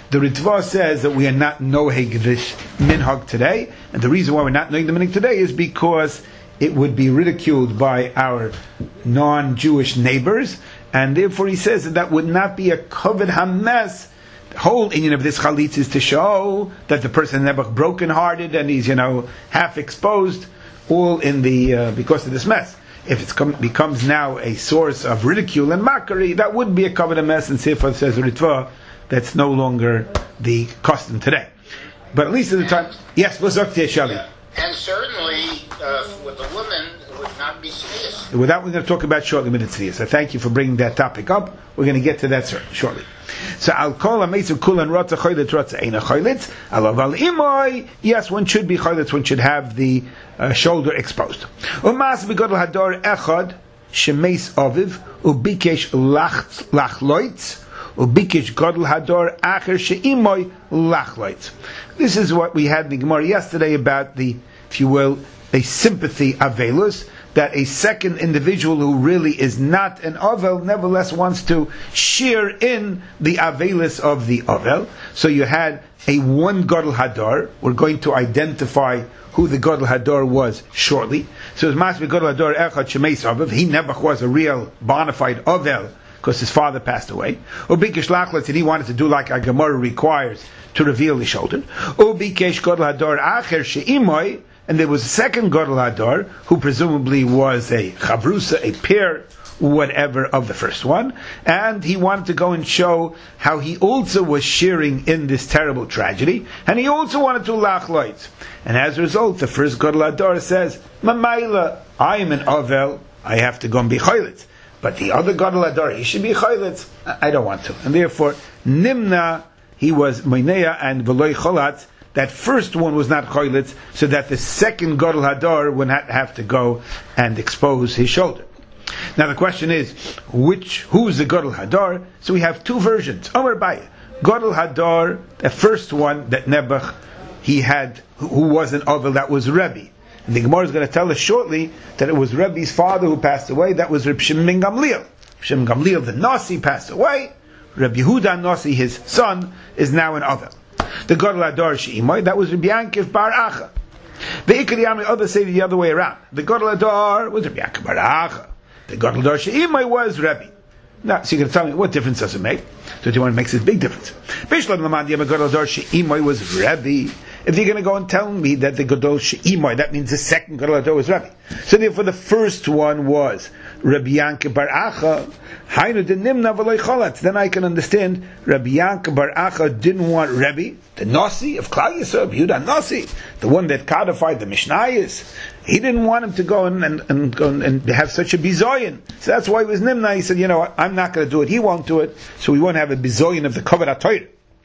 Speaker 1: The Ritva says that we are not noheg this minhag today, and the reason why we're not noheg the minhag today is because it would be ridiculed by our non-Jewish neighbors, and therefore he says that that would not be a kavod hames. The whole inyan of this chalitz is to show that the person is nebuch broken-hearted and he's, you know, half exposed, all in the uh, because of this mess. If it becomes now a source of ridicule and mockery, that would be a kavod hames, and therefore says Ritva, that's no longer the custom today. But at least at the time, yes, what's up there, Shali?
Speaker 6: And certainly, uh, with a woman, it would not be tznius.
Speaker 1: With that, we're going to talk about shortly with tznius. So thank you for bringing that topic up. We're going to get to that shortly. So I'll call a meizu kulan rotza choylitz rotza eina choylitz. Alav imoy. Yes, one should be choylitz. One should have the uh, shoulder exposed. Umas begodel hador echad shemeis aviv ubikesh lachloitz ubikesh godel hador acher sheimoy lachloitz. This is what we had in the Gemara yesterday about the, if you will, a sympathy avelus, that a second individual who really is not an Avel nevertheless wants to share in the Avelis of the Avel. So you had a one Gadol Hadar. We're going to identify who the Gadol Hadar was shortly. So it must be Gadol Hadar Echad Shemeis Aviv. He Nebuch was a real bona fide Avel because his father passed away. Ubikesh Lachletz, and he wanted to do like a Gemara requires to reveal the shoulder. Ubikesh Gadol Hadar Acher Sheimoy. And there was a second Gadol Hadar, who presumably was a chavrusa, a pair, whatever, of the first one. And he wanted to go and show how he also was sharing in this terrible tragedy. And he also wanted to lachloit. And as a result, the first Gadol Hadar says, Mamaila, I am an Avel, I have to go and be choylitz. But the other Gadol Hadar, he should be choylitz. I don't want to. And therefore, Nimna, he was Meinea and Veloy Cholatz. That first one was not choylitz, so that the second Gadol Hadar would not have to go and expose his shoulder. Now the question is, which who's the Gadol Hadar? So we have two versions. Omer Baya, Gadol Hadar, the first one that Nebuch he had, who was an Avel, that was Rebbe. And the Gemara is going to tell us shortly that it was Rebbe's father who passed away. That was Reb Shimon Gamliel. Shimon Gamliel, the Nasi, passed away. Reb Yehuda Nasi, his son, is now an Avel. The Gadol Hadar Sheimoy, that was Rabbi Yankiv Bar Acha. The Ikari Amri, others say the other way around. The Gadol Hadar was Rabbi Yankiv Bar Acha. The Gadol Hadar Sheimoy was Rebbe. Now, so you're going to tell me, what difference does it make? So you want to make this big difference. Bishlam Lamandi, the Gadol Hadar Sheimoy was Rebbe. If you're going to go and tell me that the Gadol Sheimoy, that means the second Gadol Hadar was Rebbe. So therefore the first one was Rabbi Yankiv Bar Acha. Hainu de Nimna v'loy Cholatz. Then I can understand Rabbi Yankiv Bar Acha didn't want Rebbe, the Nasi of Klal Yisrael, Yehuda Nasi, the one that codified the Mishnayos. He didn't want him to go and and, and, go and have such a bizoyin. So that's why he was Nimna. He said, you know, I'm not going to do it. He won't do it. So we won't have a bizoyin of the Kavod HaTorah.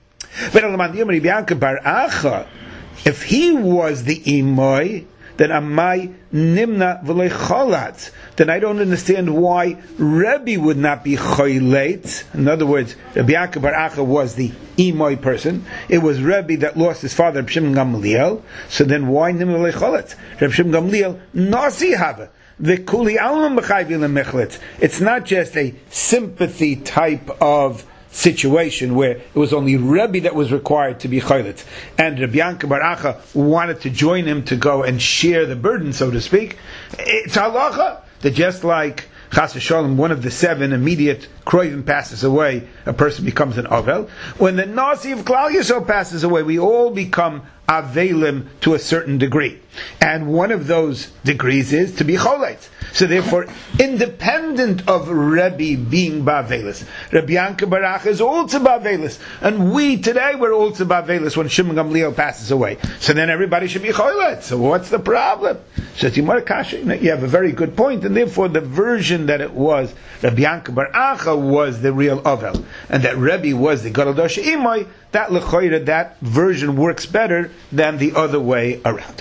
Speaker 1: But Rabbi Yankiv Bar Acha, if he was the Imoy, then Amai Nimna v'loy Cholatz. Then I don't understand why Rebbe would not be choyleit. In other words, Rabbi Yankiv Bar Acha was the Imoy person. It was Rebbe that lost his father, Reb Shimon Gamliel. So then why Nimna v'loy Cholatz? Reb Shimon Gamliel Nasi Hava. V'kuli alma mechayvi lemechletz. It's not just a sympathy type of situation where it was only Rebbe that was required to be choylitz, and Rabbi Yankiv Bar Acha wanted to join him to go and share the burden, so to speak. It's halacha that just like Chas v'Shalom, one of the seven immediate kroivim passes away, a person becomes an Avel. When the Nasi of Klal Yisrael passes away, we all become Avelim to a certain degree. And one of those degrees is to be cholayt. So therefore, independent of Rebbe being Ba'avelis, Rabbi Yankiv Bar Acha is also Ba'avelis. And we today, we're also Ba'avelis when Shimon Gamliel passes away. So then everybody should be cholayt. So what's the problem? So Timur Kasha, you have a very good point, and therefore the version that it was Rabbi Yankiv Bar Acha was the real Avel, and that Rebbe was the Gadol Hadar Sheimoy, that lechoira, that version works better than the other way around.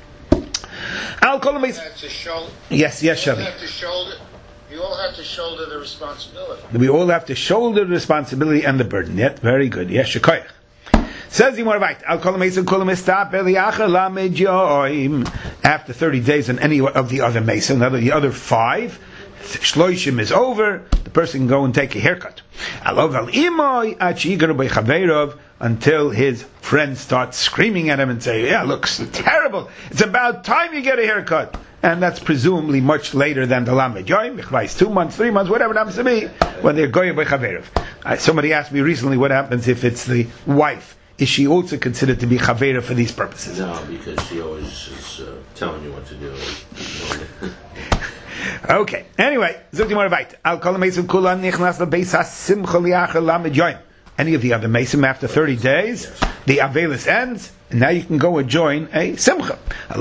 Speaker 1: I'll call him. Yes, yes, Shelley.
Speaker 6: You all have to shoulder the responsibility.
Speaker 1: We all have to shoulder the responsibility and the burden. Yet, very good. Yes, Shekoyach. Says the Moravite, I'll call him Mason, call him Estap, Eliacha, Lamed Yoim. After thirty days on any of the other Mason, the other five, Shloishim is over, the person can go and take a haircut. Until his friends start screaming at him and say, yeah, looks terrible. It's about time you get a haircut. And that's presumably much later than the Lamed Yoim, two months, three months, whatever it happens to be, when they're goya b'chaveirav. Uh, somebody asked me recently what happens if it's the wife. Is she also considered to be chaveira for these purposes?
Speaker 2: No, because she always is uh, telling you what to do.
Speaker 1: Okay. Anyway, Zukti Moravait. Al kol mesim kulan nichnas lebeis hasimcha liachar lamed yoim. Any of the other mesim after thirty days, the Avelis ends, and now you can go and join a simcha.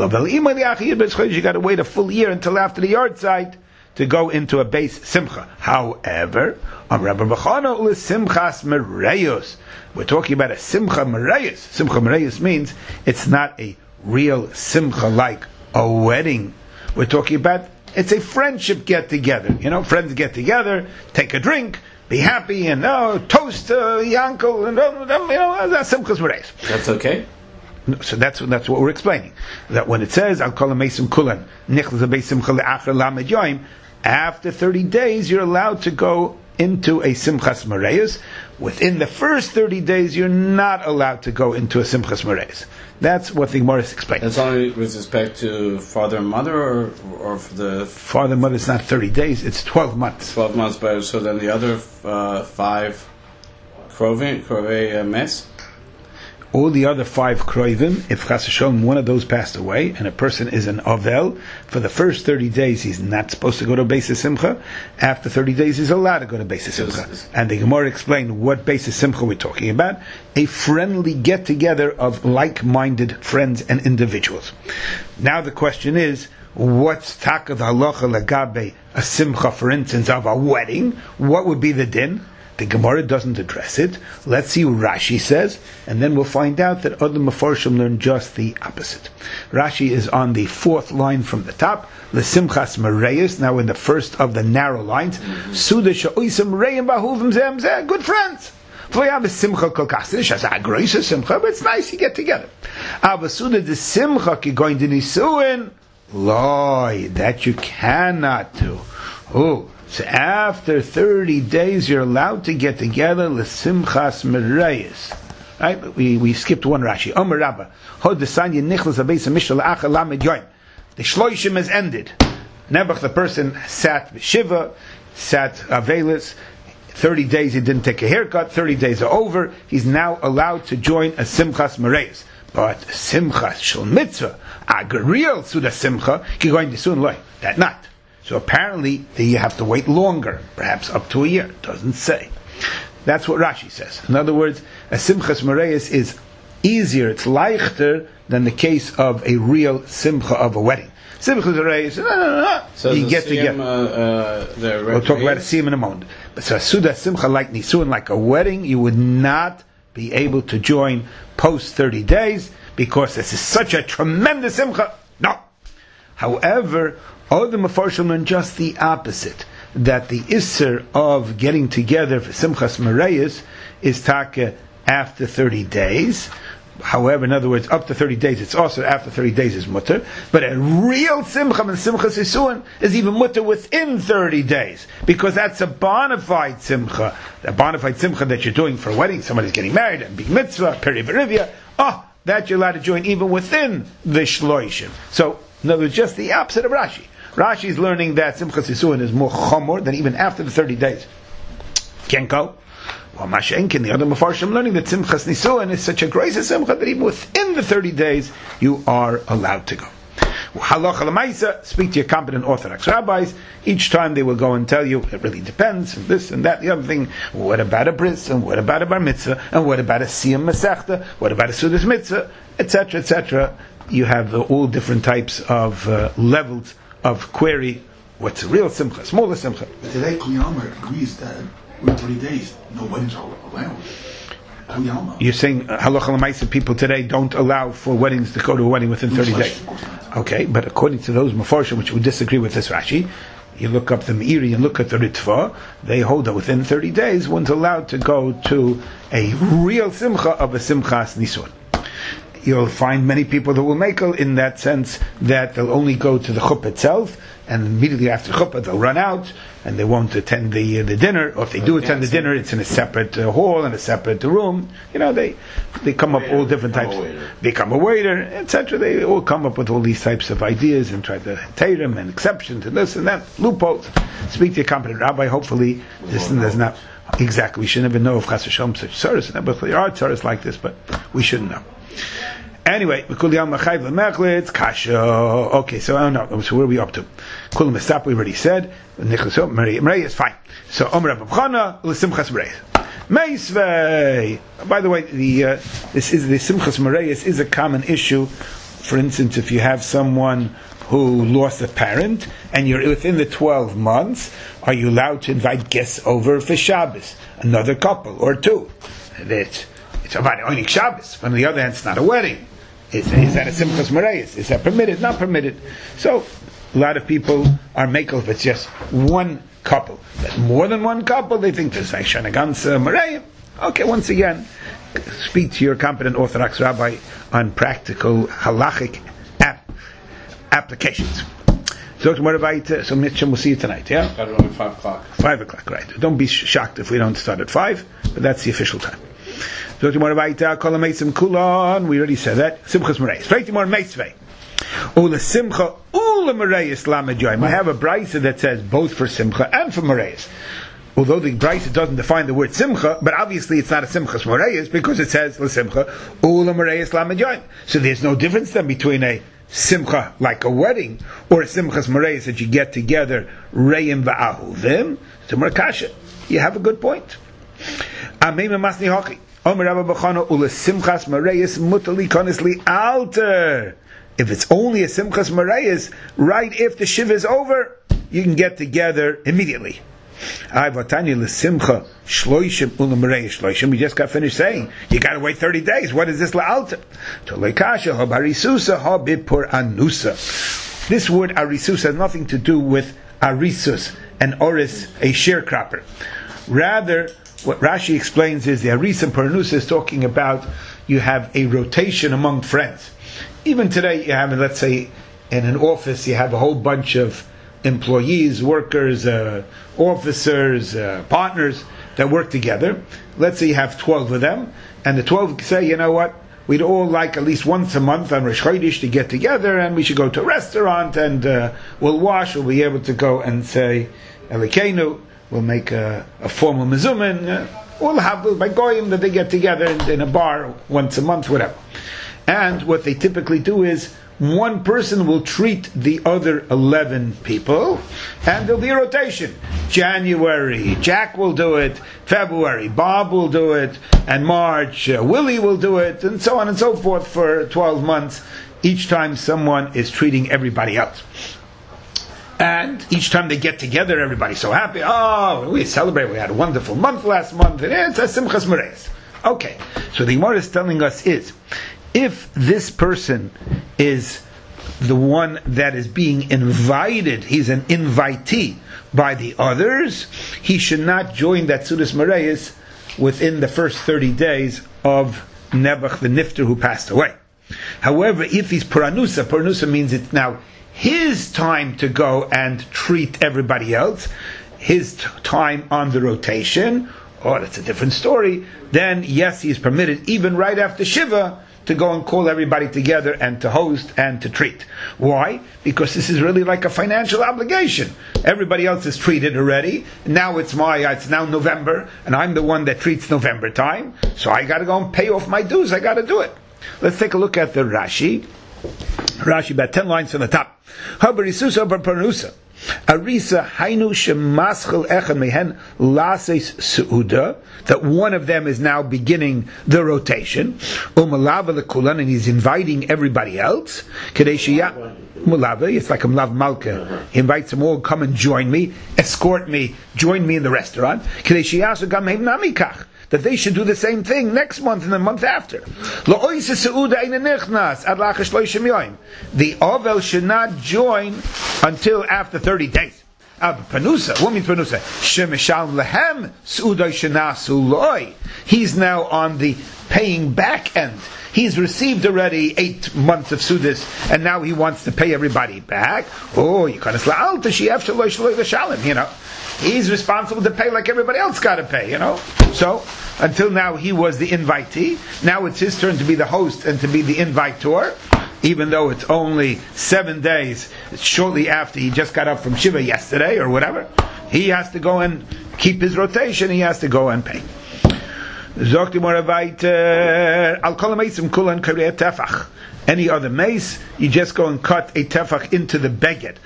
Speaker 1: You got to wait a full year until after the yard side to go into a base simcha. However, on Rabbi Bechana ulis simchas mereyos. We're talking about a simcha mereyos. Simcha mereyos means it's not a real simcha like a wedding. We're talking about it's a friendship get together. You know, friends get together, take a drink, be happy, and oh, toast uh, your uncle, and uh, you know, that's simchas mereyos.
Speaker 3: That's okay.
Speaker 1: So that's that's what we're explaining. That when it says Al kol mesim kulan nichlas beis simcha leachar lamed yoim, after thirty days you're allowed to go into a simchas mereyos. Within the first thirty days you're not allowed to go into a simchas mereyos. That's what the Gemara is explaining.
Speaker 3: That's only with respect to father and mother, or or for the
Speaker 1: father and mother. It's not thirty days; it's twelve months.
Speaker 3: Twelve months, but so then the other uh, five krovei krovei uh, mes.
Speaker 1: All the other five kroivim, if Chas V'Shalom one of those passed away, and a person is an avel, for the first thirty days he's not supposed to go to Beis Simcha. After thirty days he's allowed to go to Beis Simcha. And the Gemara explained what Beis Simcha we're talking about: a friendly get together of like-minded friends and individuals. Now the question is, what's takav halacha lagabe a simcha, for instance, of a wedding? What would be the din? The Gemara doesn't address it. Let's see what Rashi says, and then we'll find out that other Mefarshim learn just the opposite. Rashi is on the fourth line from the top, L'simchas mereyos, now in the first of the narrow lines, Suda she'oisem reyim bahuvim zem zeh, good friends. V'yam simcha kol kasish, as a grace simcha, but it's nice you get together. Ava Suda de simcha ki going to nisuin, loy, that you cannot do. Oh. So after thirty days, you're allowed to get together l'simchas mereyos. Right? We we skipped one Rashi. Omer Rabba, hod desanya nichlas abeis mishal achal lamed yoim. The shloishim has ended. Nebuch, the person sat b'shiva, sat avelis. Thirty days he didn't take a haircut. Thirty days are over. He's now allowed to join a simchas mereyos. But simchas shel mitzvah, agariel suda simcha, ki going to soon loy. That not. So apparently you have to wait longer, perhaps up to a year. Doesn't say. That's what Rashi says. In other words, a simchas mereyos is easier, it's leichter than the case of a real simcha of a wedding. Simchas mereyos, no, no, no, no.
Speaker 3: So
Speaker 1: you get together.
Speaker 3: Uh, uh,
Speaker 1: we'll talk about a siyum in a moment. But so a suda simcha like nisuin, like a wedding, you would not be able to join post thirty days because this is such a tremendous simcha. No. However, all the Mefarshim learn just the opposite, that the Isser of getting together for Simchas Mereyos is taka after thirty days. However, in other words, up to thirty days, it's also after thirty days is mutter. But a real Simcha and Simchas Yisuin is even mutter within thirty days, because that's a bona fide Simcha. A bona fide Simcha that you're doing for a wedding, somebody's getting married, a big mitzvah, peri berivia. Oh, that you're allowed to join even within the Shloishim. So, in other words, just the opposite of Rashi. Rashi is learning that Simchas Yisuin is more chomor than even after the thirty days. Can't go. Well, Mashenkin, the other Mefarshim, learning that Simchas Nisuin is such a grace of Simcha that even within the thirty days you are allowed to go. Halacha l'maisa, speak to your competent Orthodox rabbis. Each time they will go and tell you, it really depends, and this and that, the other thing. What about a bris, and what about a bar mitzvah, and what about a siyum masechta, what about a sudas mitzvah, et cetera, et cetera. You have uh, all different types of uh, levels of query. What's a real simcha, smaller simcha?
Speaker 7: But today, Kli Almer agrees that within thirty days, no weddings are allowed.
Speaker 1: You're saying uh, halacha l'maisa people today don't allow for weddings to go to a wedding within thirty days. Okay, but according to those Mefarshim, which would disagree with this Rashi, you look up the Meiri and look at the Ritva, they hold that within thirty days one's allowed to go to a real simcha of a simchas nisuin. you'll find many people that will makel in that sense that they'll only go to the chuppah itself, and immediately after chuppah they'll run out and they won't attend the uh, the dinner. Or if they do attend the dinner, it's in a separate uh, hall and a separate room. You know, they they come up all different types. Become a waiter, et cetera. They all come up with all these types of ideas and try to take them and exceptions and this and that, loopholes. Speak to your competent rabbi. Hopefully, this and there's not. Exactly, we should never know of Chas V'Shalom such tzaras. There are tzaras like this, but we shouldn't know. Anyway, kasha. Okay, so I don't know. So where are we up to? Kulam Estap, we already said. Merei is fine. So Omer Rabbi Chana l'Simchas Merei. Meisvei. By the way, the uh, this is the Simchas Merei is a common issue. For instance, if you have someone who lost a parent, and you're within the twelve months, are you allowed to invite guests over for Shabbos? Another couple, or two. It's, it's about Onik Shabbos. On the other hand, it's not a wedding. Is, is that a Simchas Mereyes? Is that permitted? Not permitted. So, a lot of people are makel if it's just one couple. But more than one couple, they think there's like Shanagansa Mereyim. Okay, once again, speak to your competent Orthodox rabbi on practical halachic app applications. So tomorrow, uh, so Mitchell, we'll see you tonight. Yeah,
Speaker 3: at five o'clock.
Speaker 1: Five o'clock, right? Don't be shocked if we don't start at five, but that's the official time. So tomorrow, Kol Meisim Kulon. We already said that. Simchas Merei. Straight tomorrow, Meitzvei. Ula Simcha Ula Mereis Lamed Yoim. I have a brisa that says both for Simcha and for Mereis. Although the brisa doesn't define the word Simcha, but obviously it's not a Simchas Mereis because it says La Simcha Ula Mereis Lamed Yoim. So there's no difference then between a Simcha like a wedding or a Simchas Mereis that you get together Reim va'ahuvim. So Merkasha, you have a good point. Ameim Masni Hoki. Omer Rabba B'chana Ula Simchas Mereis Mutali Konisli Alter. If it's only a Simchas Mereis, right if the Shiva is over, you can get together immediately. We just got finished saying you got to wait thirty days. What is this la'alta? This word arisus has nothing to do with arisus and oris, a sharecropper. Rather, what Rashi explains is the aris and paranusa is talking about you have a rotation among friends. Even today, you have, let's say, in an office, you have a whole bunch of employees, workers, uh, officers, uh, partners that work together. Let's say you have twelve of them, and the twelve say, you know what, we'd all like at least once a month on Rosh Chodesh to get together, and we should go to a restaurant, and uh, we'll wash, we'll be able to go and say, Elikenu, we'll make a, a formal mezumin, uh, we'll have by goyim that they get together in, in a bar once a month, whatever. And what they typically do is, one person will treat the other eleven people, and there'll be a rotation. January, Jack will do it. February, Bob will do it. And March, uh, Willie will do it. And so on and so forth for twelve months. Each time someone is treating everybody else. And each time they get together, everybody's so happy. Oh, we celebrate. We had a wonderful month last month. And it's a Simchas Mereis. Okay, so the Gemara is telling us is, if this person is the one that is being invited, he's an invitee by the others, he should not join that Sudas Mereis within the first thirty days of Nebuch the Nifter who passed away. However, if he's Paranusa, Paranusa means it's now his time to go and treat everybody else, his t- time on the rotation, oh, that's a different story, then yes, he is permitted even right after Shiva to go and call everybody together and to host and to treat. Why? Because this is really like a financial obligation. Everybody else is treated already. Now it's my, it's now November, and I'm the one that treats November time, so I got to go and pay off my dues. I got to do it. Let's take a look at the Rashi. Rashi, about ten lines from the top. Habarisusa Paranusa. Arisa hainu shemaschel echad mehen lases seuda, that one of them is now beginning the rotation. Umalava lekulan, and he's inviting everybody else. Kadeshiya mulava, it's like a mlav malka. He invites them all, come and join me, escort me, join me in the restaurant. Kadeshiyasu gam heim namikach, that they should do the same thing next month and the month after. The Ovel should not join until after thirty days. Panusa. What means panusa? Shemeshal lehem su'uday shenasu loy. He's now on the paying back end. He's received already eight months of Sudis, and now he wants to pay everybody back. Oh, you can't you know. He's responsible to pay like everybody else got to pay, you know. So, until now he was the invitee. Now it's his turn to be the host and to be the invitor, even though it's only seven days shortly after he just got up from Shiva yesterday or whatever. He has to go and keep his rotation. He has to go and pay. Any other mace, you just go and cut a tefach into the beged.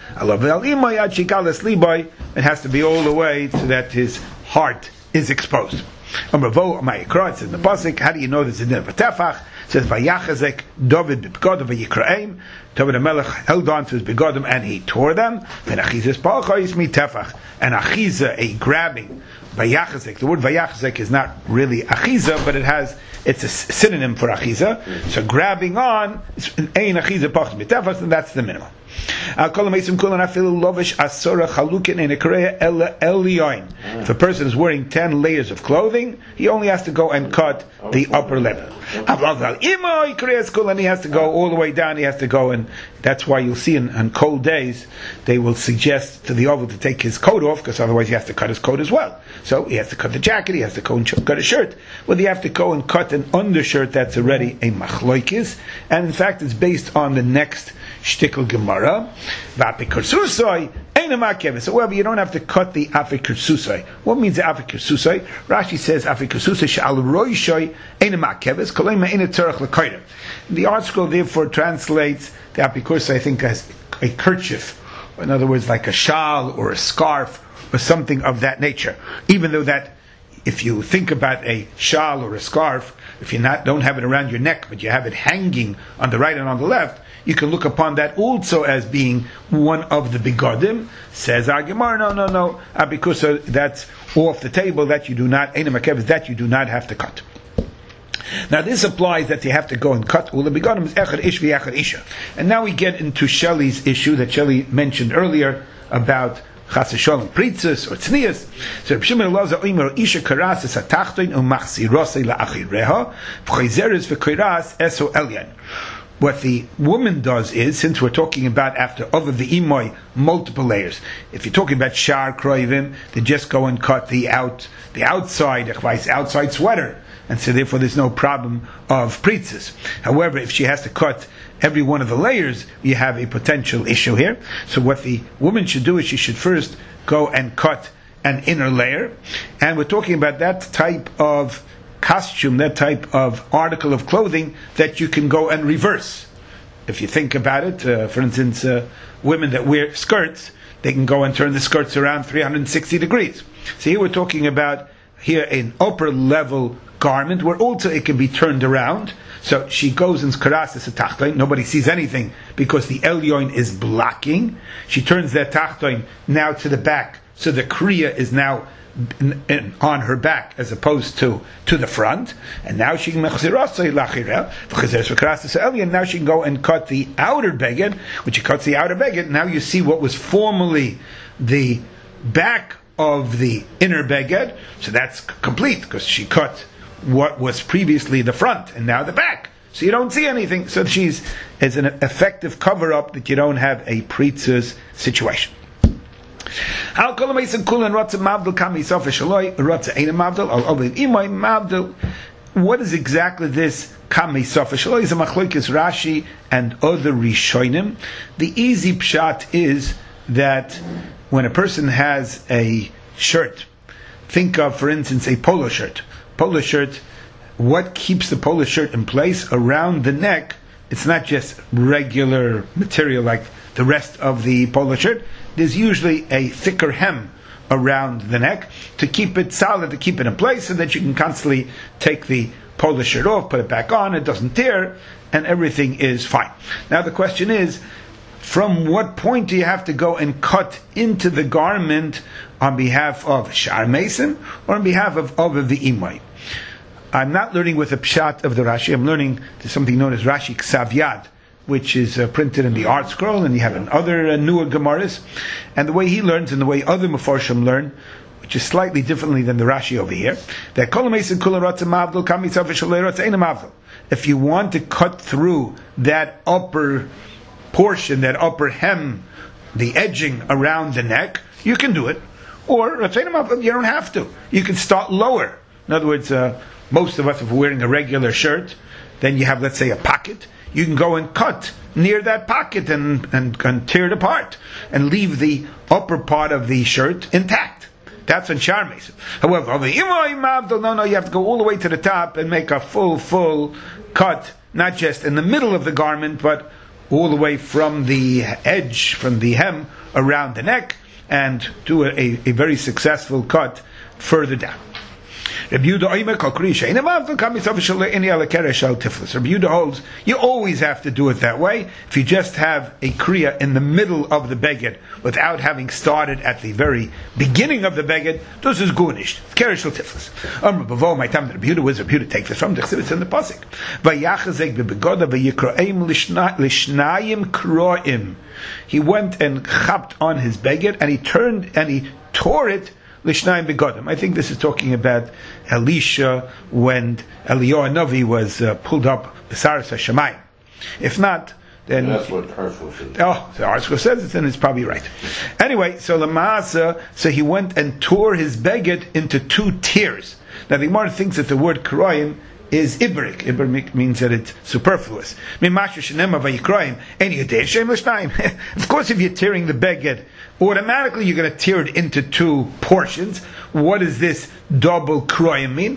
Speaker 1: It has to be all the way so that his heart is exposed. It's in the pasuk. How do you know this is a tefach? It says Vayachazek David b'begodim v'yikraim. David the Melech held on to his begodim and he tore them. And achizas palchayis mi tefach. And achiza, a grabbing. Vayachazek. The word vayachazek is not really achiza, but it has, it's a synonym for achiza. So grabbing on, ein achiza pachas mi tefach, and that's the minimum. If a person is wearing ten layers of clothing, he only has to go and cut the upper lip. And he has to go all the way down. He has to go, and that's why you'll see in, on cold days they will suggest to the oval to take his coat off, because otherwise he has to cut his coat as well. So he has to cut the jacket, he has to go and cut a shirt. Well, you have to go and cut an undershirt that's already a machloikis, and in fact it's based on the next shtickle Gemara. However, you don't have to cut the afikursusai. What means the afikursusai? Rashi says afikursusai shal roishay enemakeves kolema enetzarach lekayim. The art scroll therefore translates the afikursusai, I think, as a kerchief, in other words, like a shawl or a scarf or something of that nature. Even though that, if you think about a shawl or a scarf, if you not don't have it around your neck, but you have it hanging on the right and on the left, you can look upon that also as being one of the begodim. Says our Gemara, no, no, no, because that's off the table. That you do not, that you do not have to cut. Now this applies that you have to go and cut all the begodim. Echad ish v'echad isha. And now we get into Shelley's issue that Shelley mentioned earlier about Chas v'sholem pritzas or tznias. So Reb Shimon Elazar oimer isha karas es hatachtoin umachzirosei la'achireha v'chayzeres v'kairas eso elyan. What the woman does is, since we're talking about after of the imoy multiple layers, if you're talking about shar kroivim, they just go and cut the out the outside outside sweater, and so therefore there's no problem of pritzas. However, if she has to cut every one of the layers, you have a potential issue here. So what the woman should do is she should first go and cut an inner layer, and we're talking about that type of costume, that type of article of clothing that you can go and reverse. If you think about it, uh, for instance, uh, women that wear skirts, they can go and turn the skirts around three hundred sixty degrees. So here we're talking about here an upper level garment where also it can be turned around. So she goes in skarasis a tachtoin, nobody sees anything because the elyon is blocking. She turns that tachtoin now to the back, so the kriya is now In, in, on her back as opposed to to the front, and now she can now she can go and cut the outer beged. When she cuts the outer beged, now you see what was formerly the back of the inner beged, so that's complete because she cut what was previously the front and now the back, so you don't see anything. So she's as an effective cover up that you don't have a pritzes situation. What is exactly this kamei sofa shaloi? Is a machlokes Rashi and other rishonim. The easy pshat is that when a person has a shirt, think of, for instance, a polo shirt. Polo shirt, what keeps the polo shirt in place around the neck? It's not just regular material like the rest of the polo shirt. There's usually a thicker hem around the neck to keep it solid, to keep it in place, so that you can constantly take the polo shirt off, put it back on, it doesn't tear, and everything is fine. Now the question is, from what point do you have to go and cut into the garment on behalf of Shar Mason or on behalf of of the Imai? I'm not learning with the pshat of the Rashi, I'm learning something known as Rashi Ksav Yad, which is uh, printed in the Art Scroll, and you have in other uh, newer Gemaras, and the way he learns and the way other Mefarshim learn, which is slightly differently than the Rashi over here, that if you want to cut through that upper portion, that upper hem, the edging around the neck, you can do it. Or you don't have to. You can start lower. In other words, uh, most of us, if we're wearing a regular shirt, then you have, let's say, a pocket. You can go and cut near that pocket and, and, and tear it apart and leave the upper part of the shirt intact. That's on Shar Mesim. However, no, no, you have to go all the way to the top and make a full, full cut, not just in the middle of the garment, but all the way from the edge, from the hem, around the neck, and do a, a, a very successful cut further down. Rabbi Yehuda holds you always have to do it that way. If you just have a kriya in the middle of the beged without having started at the very beginning of the beged, this is gunished. Keresh shel tiflis. Um, before my time, Rabbi Yehuda was Rabbi Yehuda take this from the Chassidus in the pasuk. Vayachazek bebegoda vayikroim lishnayim kroim. He went and chapped on his beged and he turned and he tore it. Lishnayim begodim. I think this is talking about Elisha when Eliyahu Navi was uh, pulled up Besaras HaShamayim. If not, then
Speaker 2: that's what Harshville says.
Speaker 1: Oh, the Harshville says it, and it's probably right. Anyway, so Lamasa, so he went and tore his beged into two tiers. Now the Gemara thinks that the word kroim is ibrik. Ibrik means that it's superfluous. Of course, if you're tearing the beged, automatically you're going to tear it into two portions. What does this double kroim mean?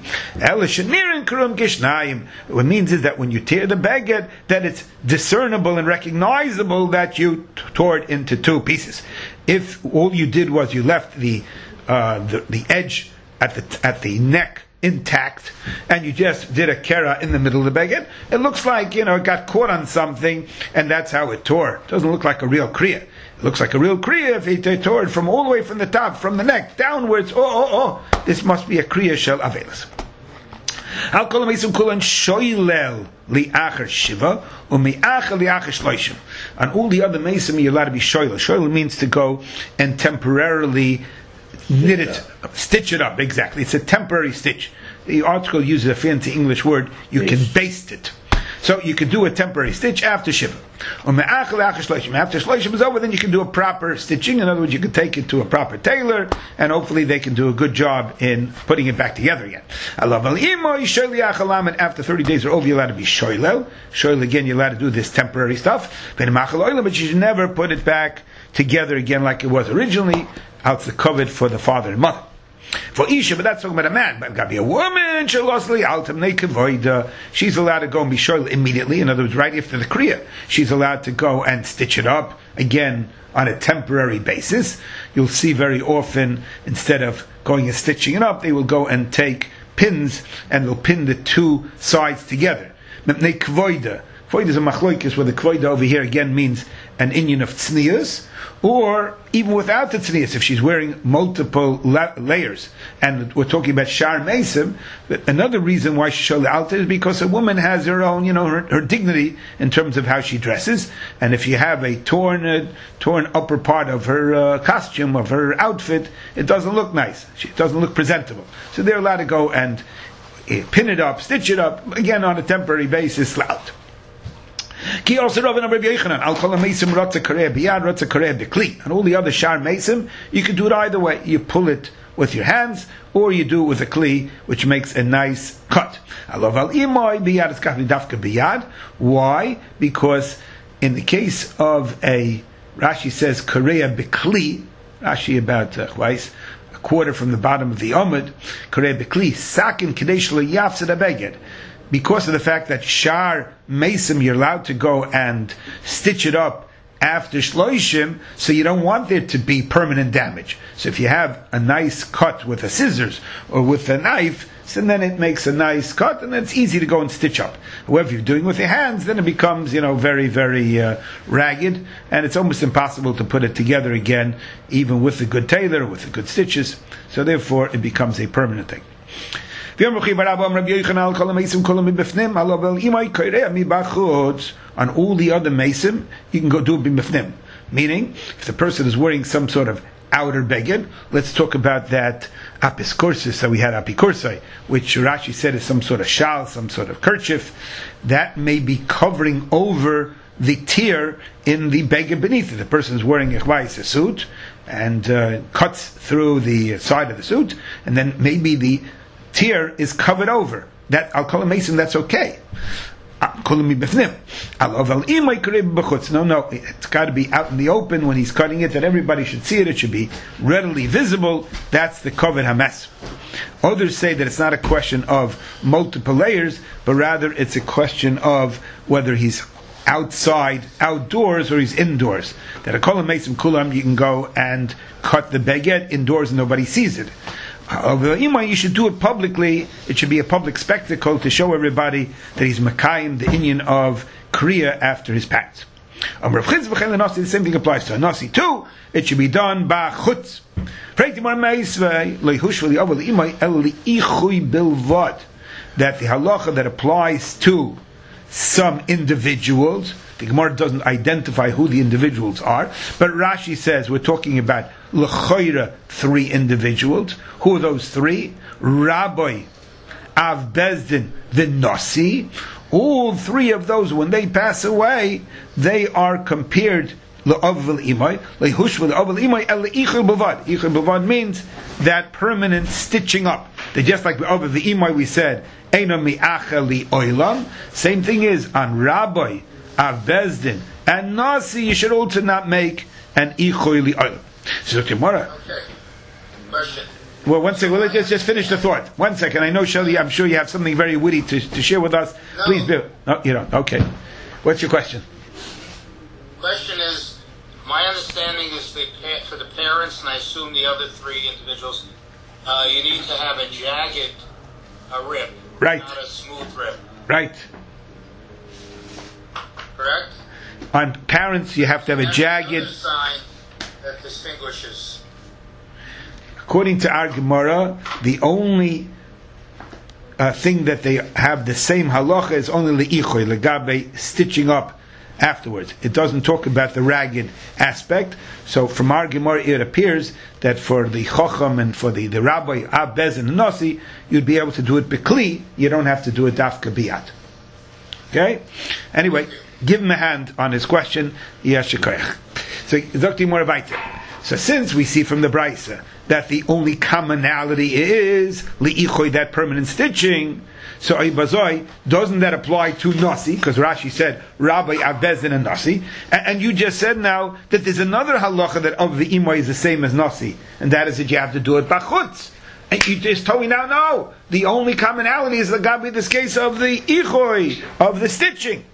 Speaker 1: What it means is that when you tear the beged, that it's discernible and recognizable that you t- tore it into two pieces. If all you did was you left the uh, the, the edge at the at the neck intact, and you just did a kera in the middle of the beged, it looks like, you know, it got caught on something, and that's how it tore. It doesn't look like a real kriya. It looks like a real kriya if it tore it from all the way from the top, from the neck, downwards. Oh, oh, oh, this must be a kriya shel avelis. Al kol ha-mesim kulan shoylel li'achar shiva, u'mi'achar li'achar shloishim. On all the other mesim, you're allowed to be shoylel. Shoylel means to go and temporarily knit it, stitch it up, exactly. It's a temporary stitch. The article uses a fancy English word, you can baste it. So you can do a temporary stitch after Shiva. After Shloshim is over, then you can do a proper stitching. In other words, you can take it to a proper tailor, and hopefully they can do a good job in putting it back together again. And after thirty days are over, you're allowed to be shoylel. Shoylel, again, you're allowed to do this temporary stuff. But you should never put it back together again like it was originally. Out the covered for the father and mother. For Isha, but that's talking about a man. But got to be a woman. She's allowed to go and be shoylel immediately. In other words, right after the kriya, she's allowed to go and stitch it up again on a temporary basis. You'll see very often, instead of going and stitching it up, they will go and take pins and they'll pin the two sides together. Kvoida is a machloikis, where the kvoida over here again means an inyan of tznius, or even without the tznius, if she's wearing multiple la- layers. And we're talking about shar mesim. Another reason why she should alter is because a woman has her own, you know, her, her dignity in terms of how she dresses. And if you have a torn, uh, torn upper part of her uh, costume, of her outfit, it doesn't look nice. She, it doesn't look presentable. So they're allowed to go and uh, pin it up, stitch it up, again on a temporary basis, out. Ki also Rav and Rabbi Yochanan, Al Kol HaMeisim Rotza Kareh Biyad Rotza Kareh B'Kli. And all the other Shar Meisim, you can do it either way. You pull it with your hands, or you do it with a Kli, which makes a nice cut. Alav Al Imoy Biyad Eskach Dafka Biyad. Why? Because in the case of a, Rashi says Kareh B'Kli, Rashi about uh, twice, a quarter from the bottom of the Omid, Kareh B'Kli, Sakin Kadesh Lo Yafsed HaBeged. Because of the fact that Shar Mesim, you're allowed to go and stitch it up after Shloishim, so you don't want there to be permanent damage. So if you have a nice cut with a scissors or with a knife, so then it makes a nice cut, and it's easy to go and stitch up. However, if you're doing it with your hands, then it becomes, you know, very, very uh, ragged, and it's almost impossible to put it together again, even with a good tailor, with the good stitches. So therefore, it becomes a permanent thing. On all the other mesim, you can go do it b'mifnim. Meaning, if the person is wearing some sort of outer beged, let's talk about that apis kursis that we had apikursai, which Rashi said is some sort of shal, some sort of kerchief, that may be covering over the tear in the beged beneath it. The person is wearing a suit and uh, cuts through the side of the suit, and then maybe the tear is covered over. That I'll call a mason. That's okay. No, no, it's got to be out in the open when he's cutting it, that everybody should see it. It should be readily visible. That's the covered hamas. Others say that it's not a question of multiple layers, but rather it's a question of whether he's outside, outdoors, or he's indoors. That a kol mason kulam, you can go and cut the baguette indoors and nobody sees it. However, you should do it publicly. It should be a public spectacle to show everybody that he's makayim the inyan of kriya after his pants. The same thing applies to a nasi too. It should be done b'chutz. That the halacha that applies to some individuals, the Gemara doesn't identify who the individuals are, but Rashi says we're talking about l'choira three individuals. Who are those three? Rabbi, Av Bezdin, the Nasi. All three of those, when they pass away, they are compared l'avil imay, lehush v'avil imay el ichur bavad. Ichur bavad means that permanent stitching up. They just like of the imay we said, eino mi'acha li oilam. Same thing is on Rabbi, Av Bezdin, and Nasi. You should also not make an ichur li oilam. So Gemara.
Speaker 6: Okay. Question.
Speaker 1: Well, one second. Well, let's just, just finish the thought. One second. I know, Shelley, I'm sure you have something very witty to, to share with us.
Speaker 6: No.
Speaker 1: Please do. No, you don't. Okay. What's your question?
Speaker 6: Question is, my understanding is that for the parents, and I assume the other three individuals, uh, you need to have a jagged a rib,
Speaker 1: right?
Speaker 6: Not a smooth rib,
Speaker 1: right?
Speaker 6: Correct.
Speaker 1: On parents, you have to have a
Speaker 6: That's
Speaker 1: jagged
Speaker 6: another sign that distinguishes.
Speaker 1: According to our Gemara, the only uh, thing that they have the same halacha is only le'ichoy, legabe, stitching up afterwards. It doesn't talk about the ragged aspect. So from our Gemara, it appears that for the Chacham and for the, the Rabbi, Av Bezdin and Nasi, you'd be able to do it b'kli. You don't have to do it dafka biyat. Okay? Anyway, give him a hand on his question. Yashikoyach. So, Doctor Moravite. So since we see from the Braisa that the only commonality is li'ichoy, that permanent stitching, so Ibazoi, doesn't that apply to Nasi? Because Rashi said Rabbi, Av Bezdin and Nasi, and, and you just said now that there's another halacha that of the imay is the same as Nasi, and that is that you have to do it b'chutz. And you just told me now, no, the only commonality is the gabi, this case of the ichoy, of the stitching.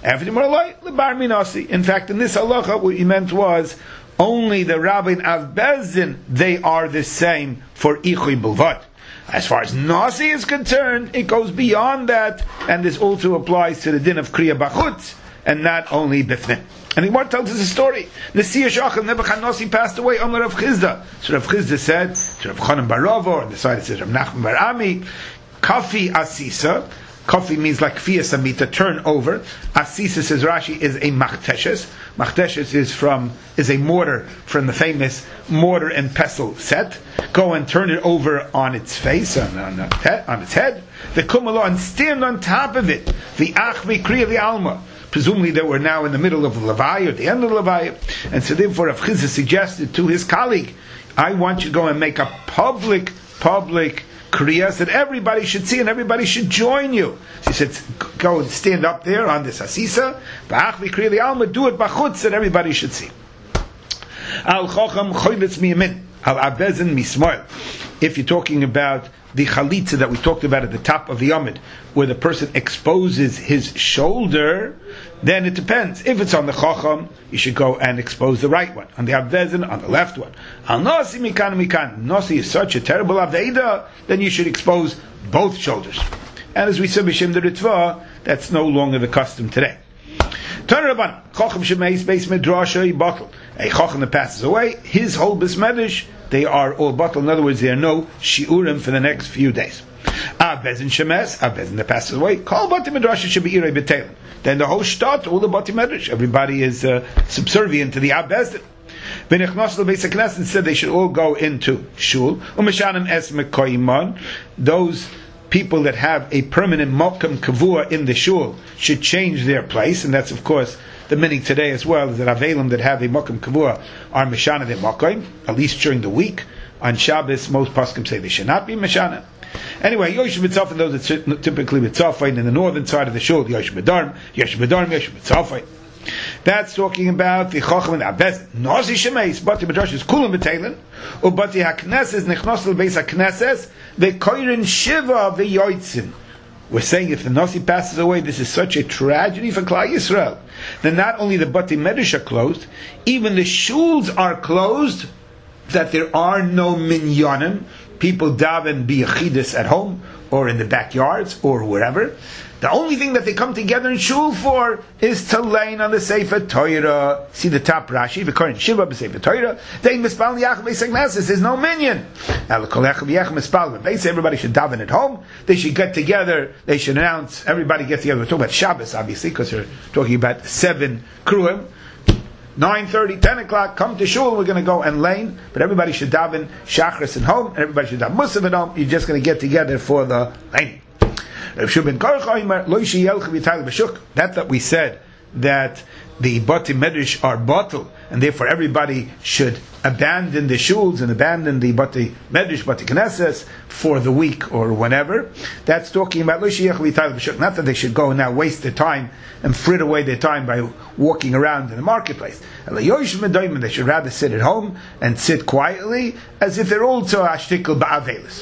Speaker 1: In fact, in this halacha, what he meant was only the Rabbi and Av Bezdin, they are the same for ichoy bilvad. As far as Nasi is concerned, it goes beyond that, and this also applies to the din of kriya b'chutz, and not only bifnim. And the Gemara tells us a story. Nasiya Shachar Nebuchadnezzar Nasi passed away. Amar Rav Chizda. So Rav Chizda said to Rav Chanan bar Rava, on the side it says Rav Nachman bar Ami, Kafi Asisa. Kafi means like Fia Samita, turn over. Asisa, says Rashi, is a machteshes. Machteshes is from is a mortar from the famous mortar and pestle set. Go and turn it over on its face, on, on, on its head. The kumala, and stand on top of it. The achvi kriya the alma. Presumably they were now in the middle of the Levaya, or the end of the Levaya. And so therefore Rav Chizda suggested to his colleague, I want you to go and make a public, public kriyas that everybody should see and everybody should join you. So he said, go and stand up there on this asisa, ba'achvi kriya the alma, do it b'chutz that everybody should see. Al chocham choylitz miyamin, al abezin mismoil. If you're talking about the chalitza that we talked about at the top of the Yomid, where the person exposes his shoulder, then it depends. If it's on the Chacham, you should go and expose the right one. On the Abdezin, on the left one. Al Nasi mikan mikan. Nasi is such a terrible Avdeida, then you should expose both shoulders. And as we said, B'Shem the Ritva, that's no longer the custom today. Turn Rabban, Chacham Shemeis Beis Midrasha Batal. A Chacham that passes away, his whole Bismedish, they are all batal. In other words, there are no shiurim for the next few days. Ah, Bezin Shemes, Ah, Bezin that passes away. Call Bati Medrash should be Irei B'Telem. Then the whole shtat, all the Bati Medrash, everybody is uh, subservient to the Ah, Bezin. V'nechnos l'Beis HaKnesset said they should all go into shul. U'mishanim es mekoyimon. Those people that have a permanent mokum kavua in the shul should change their place, and that's of course the meaning today as well, is that avelim that have a mokum kavua are mishana their mokum, at least during the week. On Shabbos, most poskim say they should not be mishana. Anyway, Yoshev B'Tzafin, those that typically B'Tzafin in the northern side of the shul, Yoshev B'Darm, Yoshev B'Darm, Yoshev B'Tzafin. That's talking about the Chochem and Abez. Nozi Shemeis, Bati B'Drash is Kulam B'Teilen, or Bati HaKnesses, Nechnos L'Beis HaKnesses, V'Koirin Shiva V'Yoitzin. We're saying if the Nasi passes away, this is such a tragedy for Klal Yisrael. Then not only the Bati Medrash are closed, even the shuls are closed, that there are no minyanim. People daven biyachidus at home, or in the backyards, or wherever. The only thing that they come together in shul for is to lean on the Sefer Torah. See the top Rashi, the current Shiva b'Sefer Torah. They mispal yachim b'Segnesis. There's no minyan. Everybody should daven at home. They should get together. They should announce. Everybody gets together. We're talking about Shabbos, obviously, because we're talking about seven kruim. nine thirty, ten o'clock, come to shul, we're going to go and lane, but everybody should daven Shachris at home, and everybody should daven Musaf at home. You're just going to get together for the lane. That that we said that the Bati Medrash are bottle, and therefore everybody should abandon the shuls and abandon the Bati Medrash, Bati Knesses for the week or whenever. That's talking about not that they should go and now waste their time and frit away their time by walking around in the marketplace. They should rather sit at home and sit quietly, as if they're also ashtikal ba'avelis.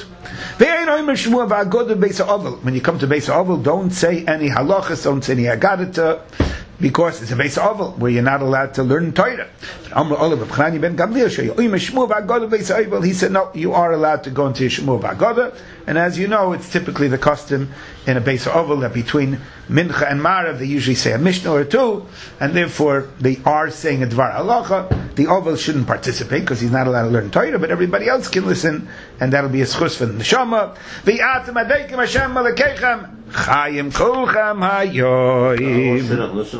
Speaker 1: When you come to Beis Ovel, don't say any halachas, don't say any agadata, because it's a Beis Ovel where you're not allowed to learn Torah. He said, no, you are allowed to go into Shmuel V'Agoda, and as you know, it's typically the custom in a Beis Ovel that between Mincha and Marav they usually say a Mishnah or two, and therefore they are saying a Dvar Halacha. The Ovel shouldn't participate because he's not allowed to learn Torah, but everybody else can listen, and that'll be a schus for the Neshama. V'atem adeikim Hashem malekechem chayim kulchem hayoyim.